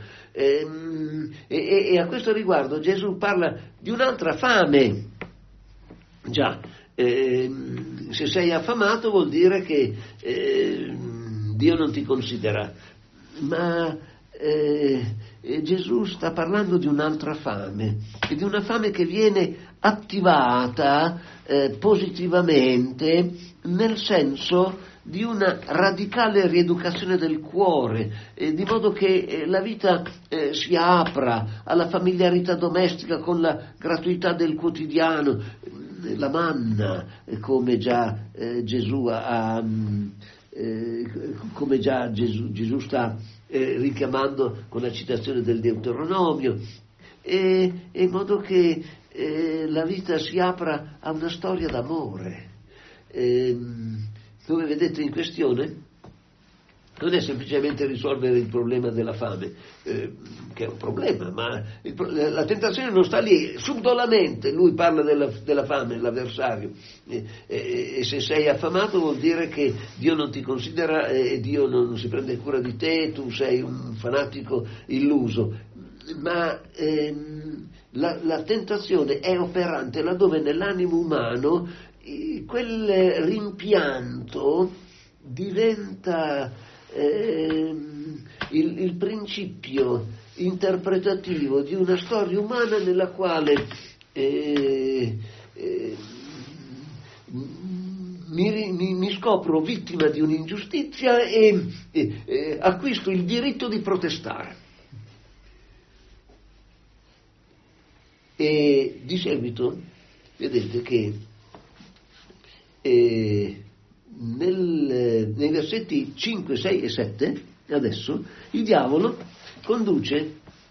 E a questo riguardo Gesù parla di un'altra fame. Già, se sei affamato vuol dire che Dio non ti considera, ma Gesù sta parlando di un'altra fame, e di una fame che viene attivata positivamente nel senso di una radicale rieducazione del cuore, di modo che la vita si apra alla familiarità domestica con la gratuità del quotidiano, la manna, come già Gesù Gesù sta richiamando con la citazione del Deuteronomio, in modo che la vita si apra a una storia d'amore, dove vedete in questione non è semplicemente risolvere il problema della fame, che è un problema, ma la tentazione non sta lì. Subdolamente lui parla della fame, l'avversario, e se sei affamato vuol dire che Dio non ti considera, e Dio non si prende cura di te, tu sei un fanatico illuso. Ma la tentazione è operante laddove nell'animo umano quel rimpianto diventa il principio interpretativo di una storia umana nella quale mi scopro vittima di un'ingiustizia e acquisto il diritto di protestare. E di seguito vedete che nei versetti 5, 6 e 7 adesso il diavolo conduce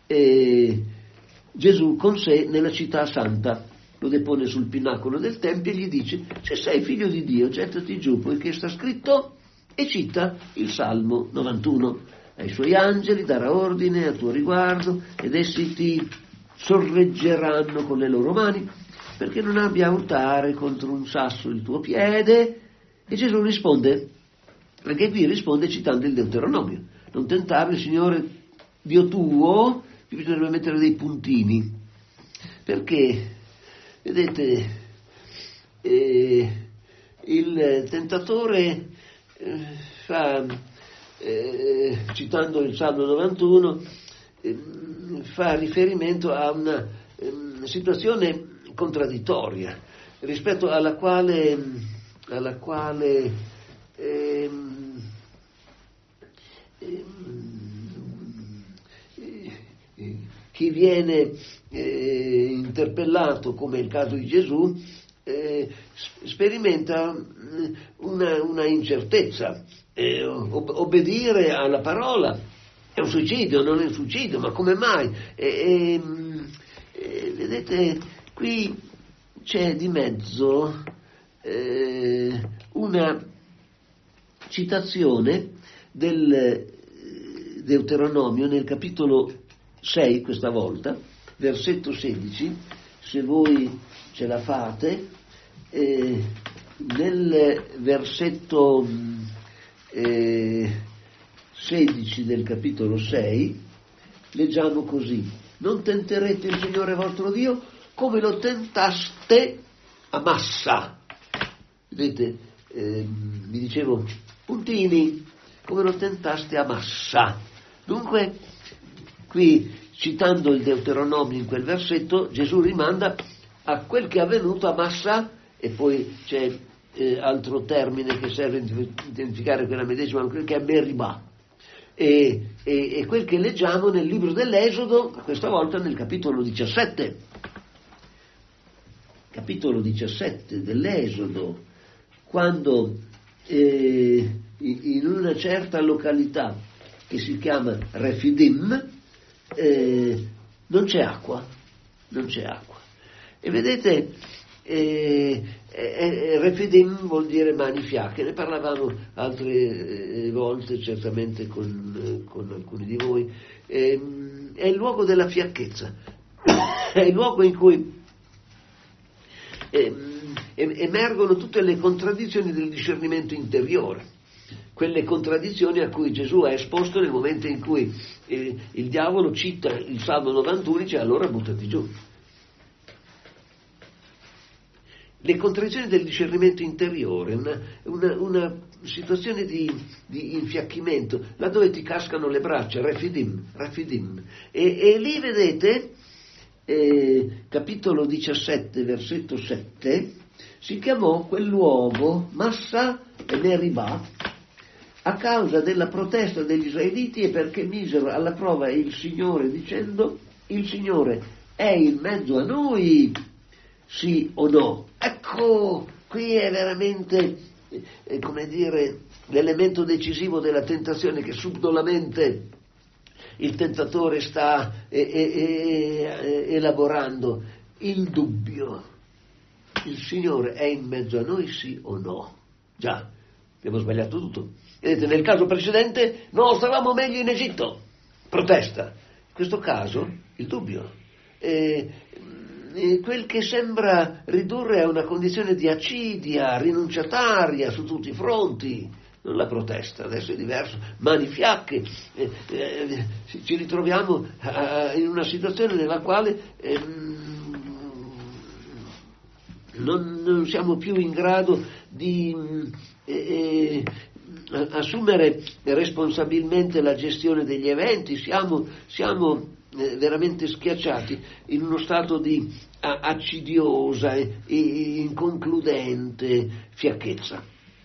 Gesù con sé nella città santa, lo depone sul pinnacolo del tempio e gli dice: se sei figlio di Dio gettati giù, poiché sta scritto, e cita il Salmo 91: ai suoi angeli darà ordine a tuo riguardo ed essi ti sorreggeranno con le loro mani, perché non abbia a urtare contro un sasso il tuo piede. E Gesù risponde, anche qui risponde citando il Deuteronomio: non tentare il Signore Dio tuo. Qui bisognerebbe mettere dei puntini, perché vedete il tentatore fa, citando il Salmo 91, fa riferimento a una situazione contraddittoria rispetto alla quale chi viene interpellato, come è il caso di Gesù, sperimenta una incertezza. Obbedire alla parola è un suicidio, non è un suicidio, ma come mai? Vedete, qui c'è di mezzo una citazione del Deuteronomio nel capitolo 6, questa volta, versetto 16, se voi ce la fate, nel versetto 16 del capitolo 6 leggiamo così: non tenterete il Signore vostro Dio come lo tentaste a Massa. Vedete, vi dicevo, puntini, come lo tentaste a Massa. Dunque, qui, citando il Deuteronomio in quel versetto, Gesù rimanda a quel che è avvenuto a Massa, e poi c'è altro termine che serve a identificare quella medesima, quel che è Meribah, e quel che leggiamo nel libro dell'Esodo, questa volta nel capitolo 17. Capitolo 17 dell'Esodo, quando in una certa località che si chiama Refidim non c'è acqua. E vedete, Refidim vuol dire mani fiacche, ne parlavamo altre volte certamente con alcuni di voi. È il luogo della fiacchezza, è il luogo in cui emergono tutte le contraddizioni del discernimento interiore, quelle contraddizioni a cui Gesù è esposto nel momento in cui il diavolo cita il Salmo 91 e dice: allora buttati giù. Le contraddizioni del discernimento interiore, una situazione di infiacchimento, laddove ti cascano le braccia, Refidim. E lì vedete, capitolo 17, versetto 7, si chiamò quel luogo Massa e Meribah, a causa della protesta degli israeliti e perché misero alla prova il Signore dicendo: il Signore è in mezzo a noi, sì o no? Ecco, qui è veramente, come dire, l'elemento decisivo della tentazione che subdolamente il tentatore sta elaborando, il dubbio. Il Signore è in mezzo a noi, sì o no? Già, abbiamo sbagliato tutto. Vedete, nel caso precedente, no, stavamo meglio in Egitto, protesta. In questo caso, il dubbio. Quel che sembra ridurre a una condizione di acidia, rinunciataria su tutti i fronti, non la protesta, adesso è diverso, mani fiacche, ci ritroviamo in una situazione nella quale non siamo più in grado di assumere responsabilmente la gestione degli eventi, siamo veramente schiacciati in uno stato di acidiosa e inconcludente fiacchezza.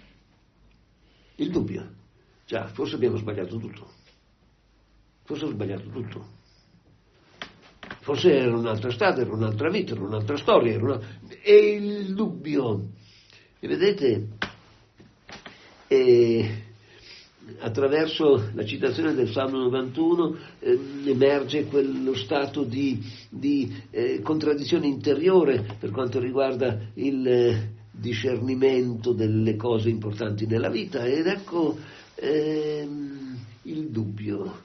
Il dubbio. Già, forse abbiamo sbagliato tutto. Forse era un'altra strada, era un'altra vita, era un'altra storia, e il dubbio. E vedete, attraverso la citazione del Salmo 91 emerge quello stato di contraddizione interiore per quanto riguarda il discernimento delle cose importanti nella vita, ed ecco il dubbio.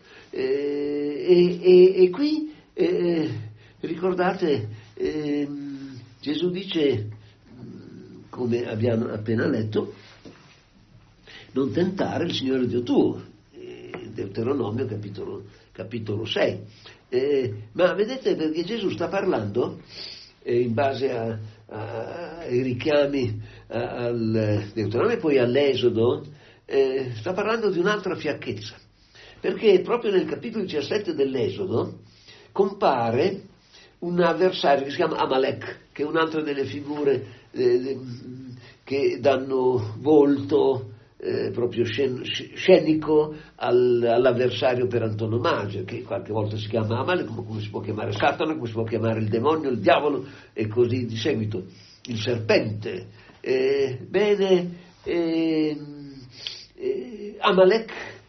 E qui ricordate, Gesù dice, come abbiamo appena letto, non tentare il Signore Dio tuo, Deuteronomio capitolo 6. Ma vedete, perché Gesù sta parlando, in base ai richiami al Deuteronomio e poi all'Esodo, sta parlando di un'altra fiacchezza, perché proprio nel capitolo 17 dell'Esodo compare un avversario che si chiama Amalek, che è un'altra delle figure che danno volto proprio scenico all'avversario per antonomasia, che qualche volta si chiama Amalek, come si può chiamare Satana, come si può chiamare il demonio, il diavolo e così di seguito, il serpente. Amalek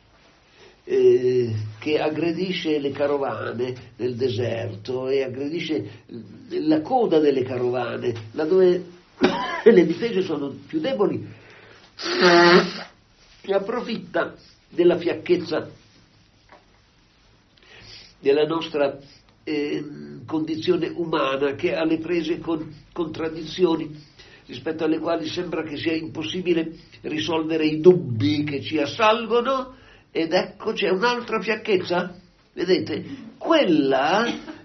che aggredisce le carovane nel deserto e aggredisce la coda delle carovane, laddove le difese sono più deboli, e approfitta della fiacchezza della nostra condizione umana, che ha le prese con contraddizioni rispetto alle quali sembra che sia impossibile risolvere i dubbi che ci assalgono. Ed ecco, c'è un'altra fiacchezza, vedete, quella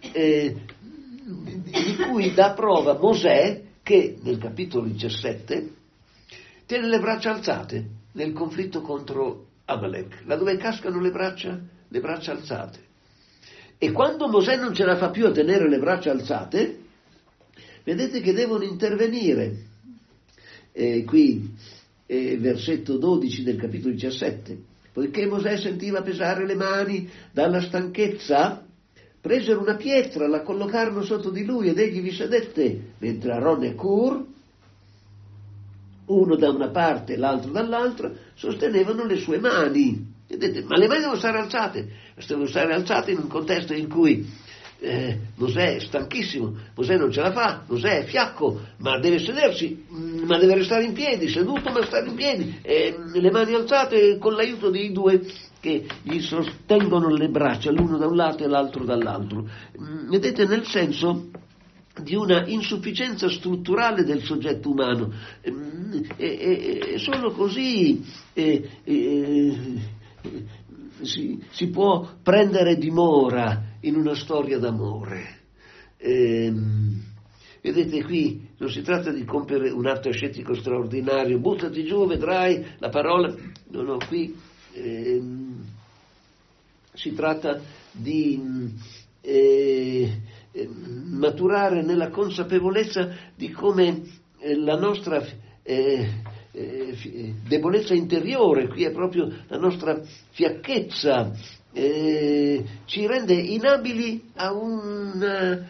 di cui dà prova Mosè, che nel capitolo 17 tiene le braccia alzate nel conflitto contro Amalek, laddove cascano le braccia alzate. E quando Mosè non ce la fa più a tenere le braccia alzate, vedete che devono intervenire. Qui, versetto 12 del capitolo 17. Poiché Mosè sentiva pesare le mani dalla stanchezza, presero una pietra, la collocarono sotto di lui ed egli vi sedette, mentre Aaron e Hur, uno da una parte e l'altro dall'altra, sostenevano le sue mani. Vedete, ma le mani devono stare alzate in un contesto in cui Mosè è stanchissimo, Mosè non ce la fa, Mosè è fiacco, ma deve sedersi, ma deve restare in piedi, seduto ma stare in piedi, le mani alzate con l'aiuto dei due che gli sostengono le braccia, l'uno da un lato e l'altro dall'altro. Vedete, nel senso di una insufficienza strutturale del soggetto umano, e solo così si può prendere dimora in una storia d'amore. Vedete, qui non si tratta di compiere un atto ascetico straordinario, buttati giù, vedrai la parola, no, qui si tratta di maturare nella consapevolezza di come la nostra debolezza interiore, qui è proprio la nostra fiacchezza, ci rende inabili a una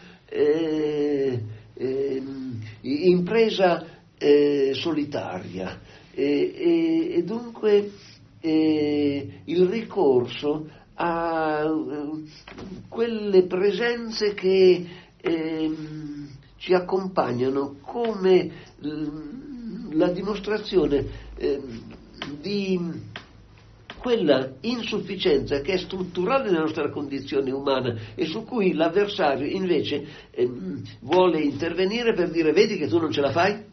impresa solitaria, e dunque il ricorso a quelle presenze che ci accompagnano come la dimostrazione di quella insufficienza che è strutturale nella nostra condizione umana e su cui l'avversario invece vuole intervenire per dire: vedi che tu non ce la fai?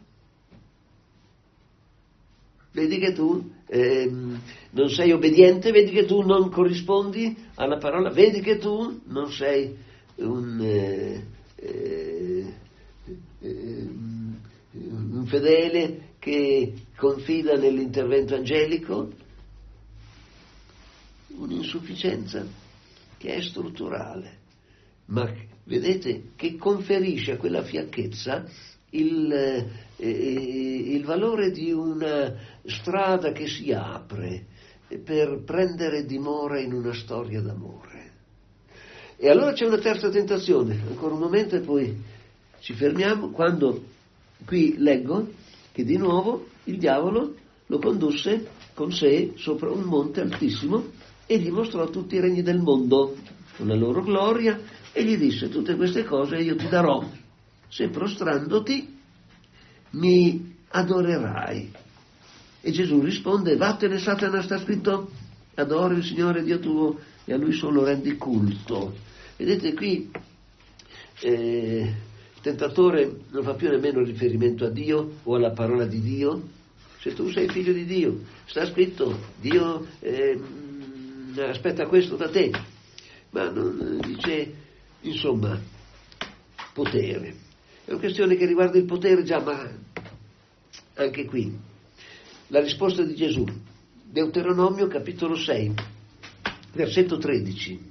Vedi che tu non sei obbediente? Vedi che tu non corrispondi alla parola? Vedi che tu non sei un fedele che confida nell'intervento angelico? Un'insufficienza che è strutturale, ma vedete che conferisce a quella fiacchezza il valore di una strada che si apre per prendere dimora in una storia d'amore. E allora c'è una terza tentazione, ancora un momento e poi ci fermiamo, quando qui leggo che di nuovo il diavolo lo condusse con sé sopra un monte altissimo e gli mostrò tutti i regni del mondo con la loro gloria e gli disse: tutte queste cose io ti darò se prostrandoti mi adorerai. E Gesù risponde: vattene Satana, sta scritto, adora il Signore Dio tuo e a Lui solo rendi culto. Vedete qui il tentatore non fa più nemmeno riferimento a Dio o alla parola di Dio. Se tu sei figlio di Dio, sta scritto, Dio aspetta questo da te, ma non dice, insomma, potere. È una questione che riguarda il potere già, ma anche qui la risposta di Gesù, Deuteronomio capitolo 6 versetto 13.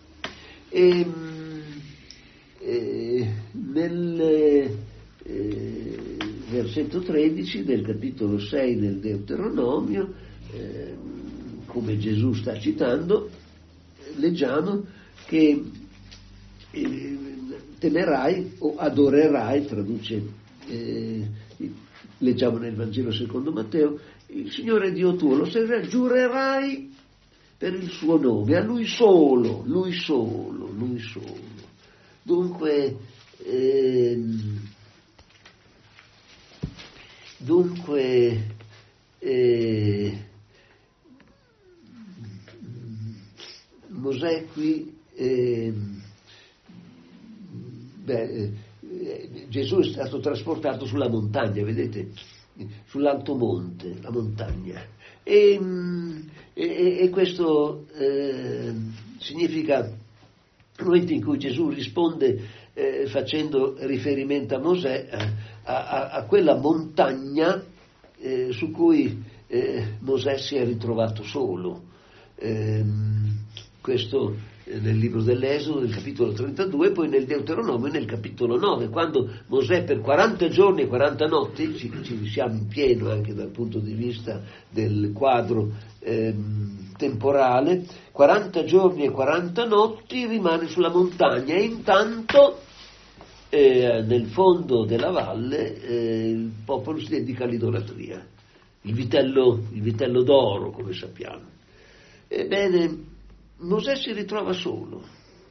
Nel versetto 13 del capitolo 6 del Deuteronomio, come Gesù sta citando, leggiamo che temerai o adorerai, traduce, leggiamo nel Vangelo secondo Matteo, il Signore Dio tuo, lo servirai, giurerai per il suo nome, a Lui solo, Lui solo, Lui solo. Dunque Mosè qui, Gesù è stato trasportato sulla montagna, vedete, sull'alto monte, la montagna, e questo significa il momento in cui Gesù risponde facendo riferimento a Mosè, a quella montagna su cui Mosè si è ritrovato solo. Questo nel libro dell'Esodo, nel capitolo 32, poi nel Deuteronomio, nel capitolo 9, quando Mosè per 40 giorni e 40 notti, ci siamo in pieno anche dal punto di vista del quadro temporale, 40 giorni e 40 notti rimane sulla montagna e intanto nel fondo della valle il popolo si dedica all'idolatria, il vitello d'oro, come sappiamo. Ebbene, Mosè si ritrova solo.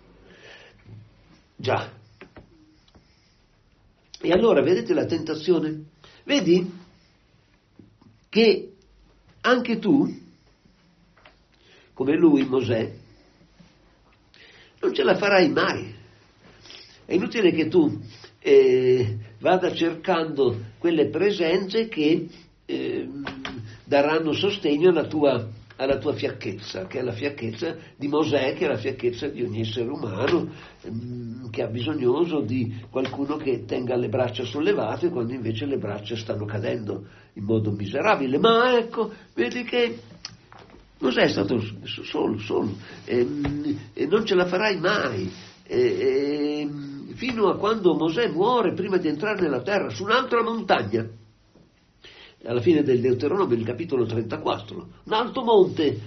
Già. E allora vedete la tentazione? Vedi che anche tu, come lui, Mosè, non ce la farai mai. È inutile che tu vada cercando quelle presenze che daranno sostegno alla tua fiacchezza, che è la fiacchezza di Mosè, che è la fiacchezza di ogni essere umano che ha bisognoso di qualcuno che tenga le braccia sollevate quando invece le braccia stanno cadendo in modo miserabile. Ma ecco, vedi che Mosè è stato solo e non ce la farai mai, fino a quando Mosè muore prima di entrare nella terra su un'altra montagna. alla fine del Deuteronomio, il capitolo 34, un alto monte,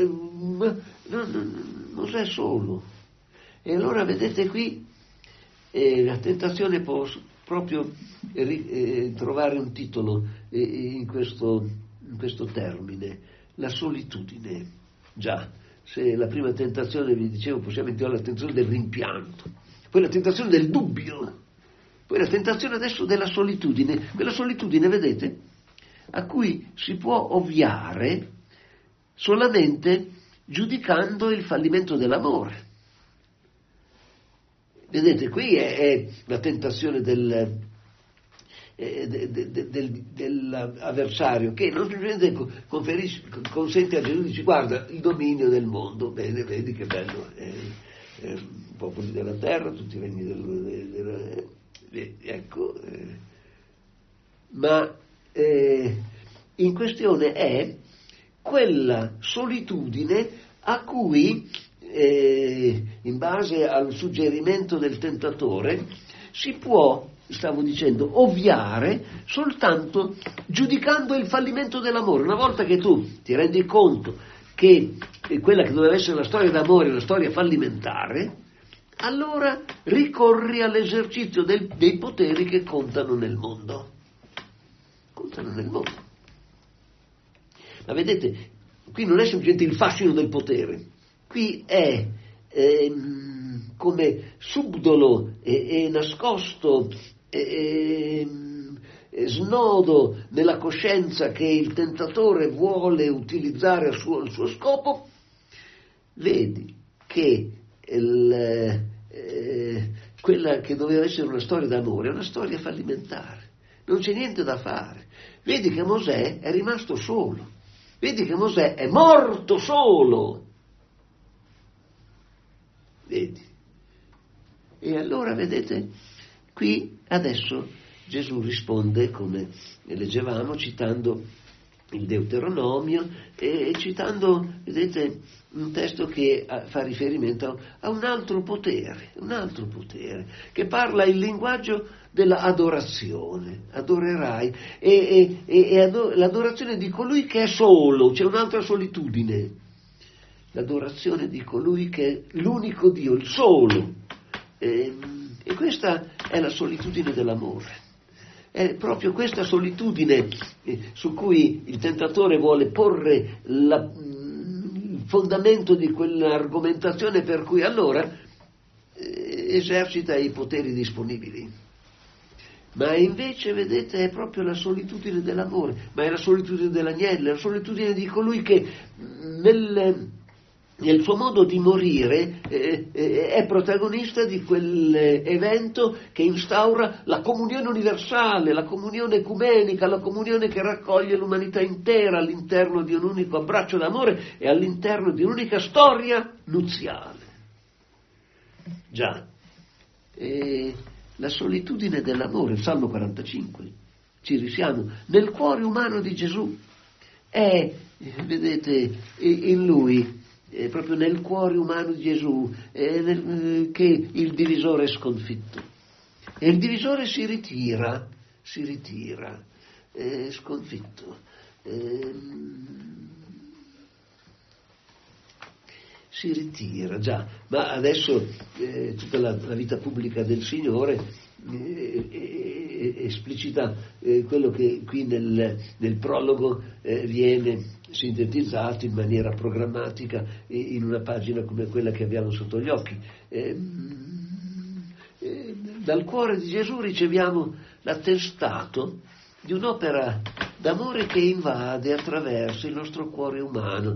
Mosè solo. E allora vedete qui la tentazione può proprio trovare un titolo in questo termine, la solitudine. Già, se la prima tentazione, vi dicevo, possiamo intitolare la tentazione del rimpianto, poi la tentazione del dubbio, poi la tentazione adesso della solitudine, quella solitudine, vedete, a cui si può ovviare solamente giudicando il fallimento dell'amore. Vedete, qui è la tentazione dell'avversario che non semplicemente consente a Gesù di dire: guarda, il dominio del mondo, bene, vedi che bello, popoli della terra, tutti i regni ecco, ma in questione è quella solitudine a cui, in base al suggerimento del tentatore, si può, stavo dicendo, ovviare soltanto giudicando il fallimento dell'amore. Una volta che tu ti rendi conto che quella che doveva essere la storia d'amore è una storia fallimentare, allora ricorri all'esercizio dei poteri che contano nel mondo. Contano nel mondo. Ma vedete, qui non è semplicemente il fascino del potere, qui è come subdolo e nascosto snodo nella coscienza che il tentatore vuole utilizzare al suo scopo. Vedi che quella che doveva essere una storia d'amore è una storia fallimentare, non c'è niente da fare. Vedi che Mosè è rimasto solo, vedi che Mosè è morto solo, vedi. E allora vedete, qui adesso Gesù risponde, come leggevamo, citando il Deuteronomio e citando, vedete, un testo che fa riferimento a un altro potere, che parla il linguaggio della adorazione. Adorerai, l'adorazione di colui che è solo, c'è un'altra solitudine, l'adorazione di colui che è l'unico Dio, il solo. E questa è la solitudine dell'amore. È proprio questa solitudine su cui il tentatore vuole porre il fondamento di quell'argomentazione per cui allora esercita i poteri disponibili. Ma invece, vedete, è proprio la solitudine dell'amore, ma è la solitudine dell'agnello, è la solitudine di colui che nel suo modo di morire è protagonista di quell'evento che instaura la comunione universale, la comunione ecumenica, la comunione che raccoglie l'umanità intera all'interno di un unico abbraccio d'amore e all'interno di un'unica storia nuziale. Già, la solitudine dell'amore, il Salmo 45, ci risiamo, nel cuore umano di Gesù è, vedete, in Lui, proprio nel cuore umano di Gesù, che il divisore è sconfitto. E il divisore si ritira, sconfitto. Si ritira, già, ma adesso tutta la vita pubblica del Signore esplicita quello che qui nel prologo viene sintetizzato in maniera programmatica in una pagina come quella che abbiamo sotto gli occhi. Dal cuore di Gesù riceviamo l'attestato di un'opera d'amore che invade attraverso il nostro cuore umano.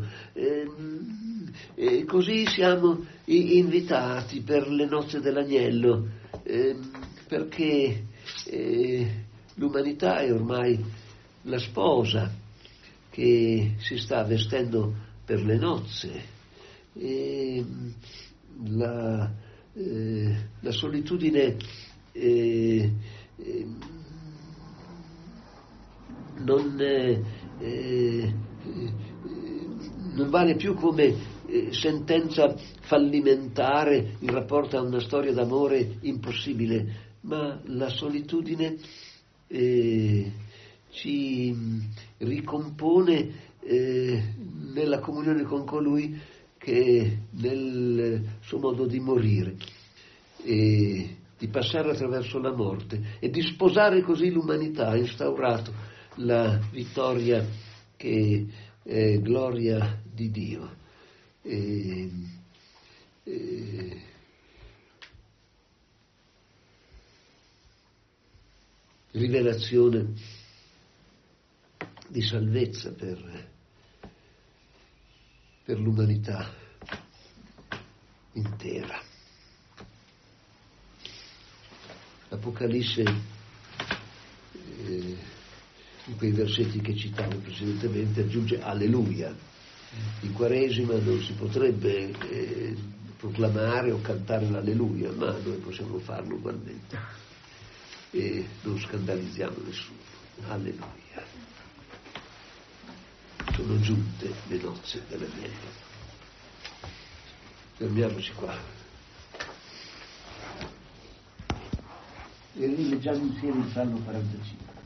E così siamo invitati per le nozze dell'agnello, perché l'umanità è ormai la sposa che si sta vestendo per le nozze. La solitudine non vale più come sentenza fallimentare in rapporto a una storia d'amore impossibile, ma la solitudine ci ricompone nella comunione con colui che nel suo modo di morire e di passare attraverso la morte e di sposare così l'umanità, ha instaurato la vittoria che è gloria di Dio. Rivelazione di salvezza per l'umanità intera. L'Apocalisse, in quei versetti che citavo precedentemente, aggiunge alleluia. In Quaresima non si potrebbe proclamare o cantare l'alleluia, ma noi possiamo farlo ugualmente e non scandalizziamo nessuno. Alleluia. Sono giunte le nozze delle miele. Fermiamoci qua e rileggiamo insieme il Salmo 45.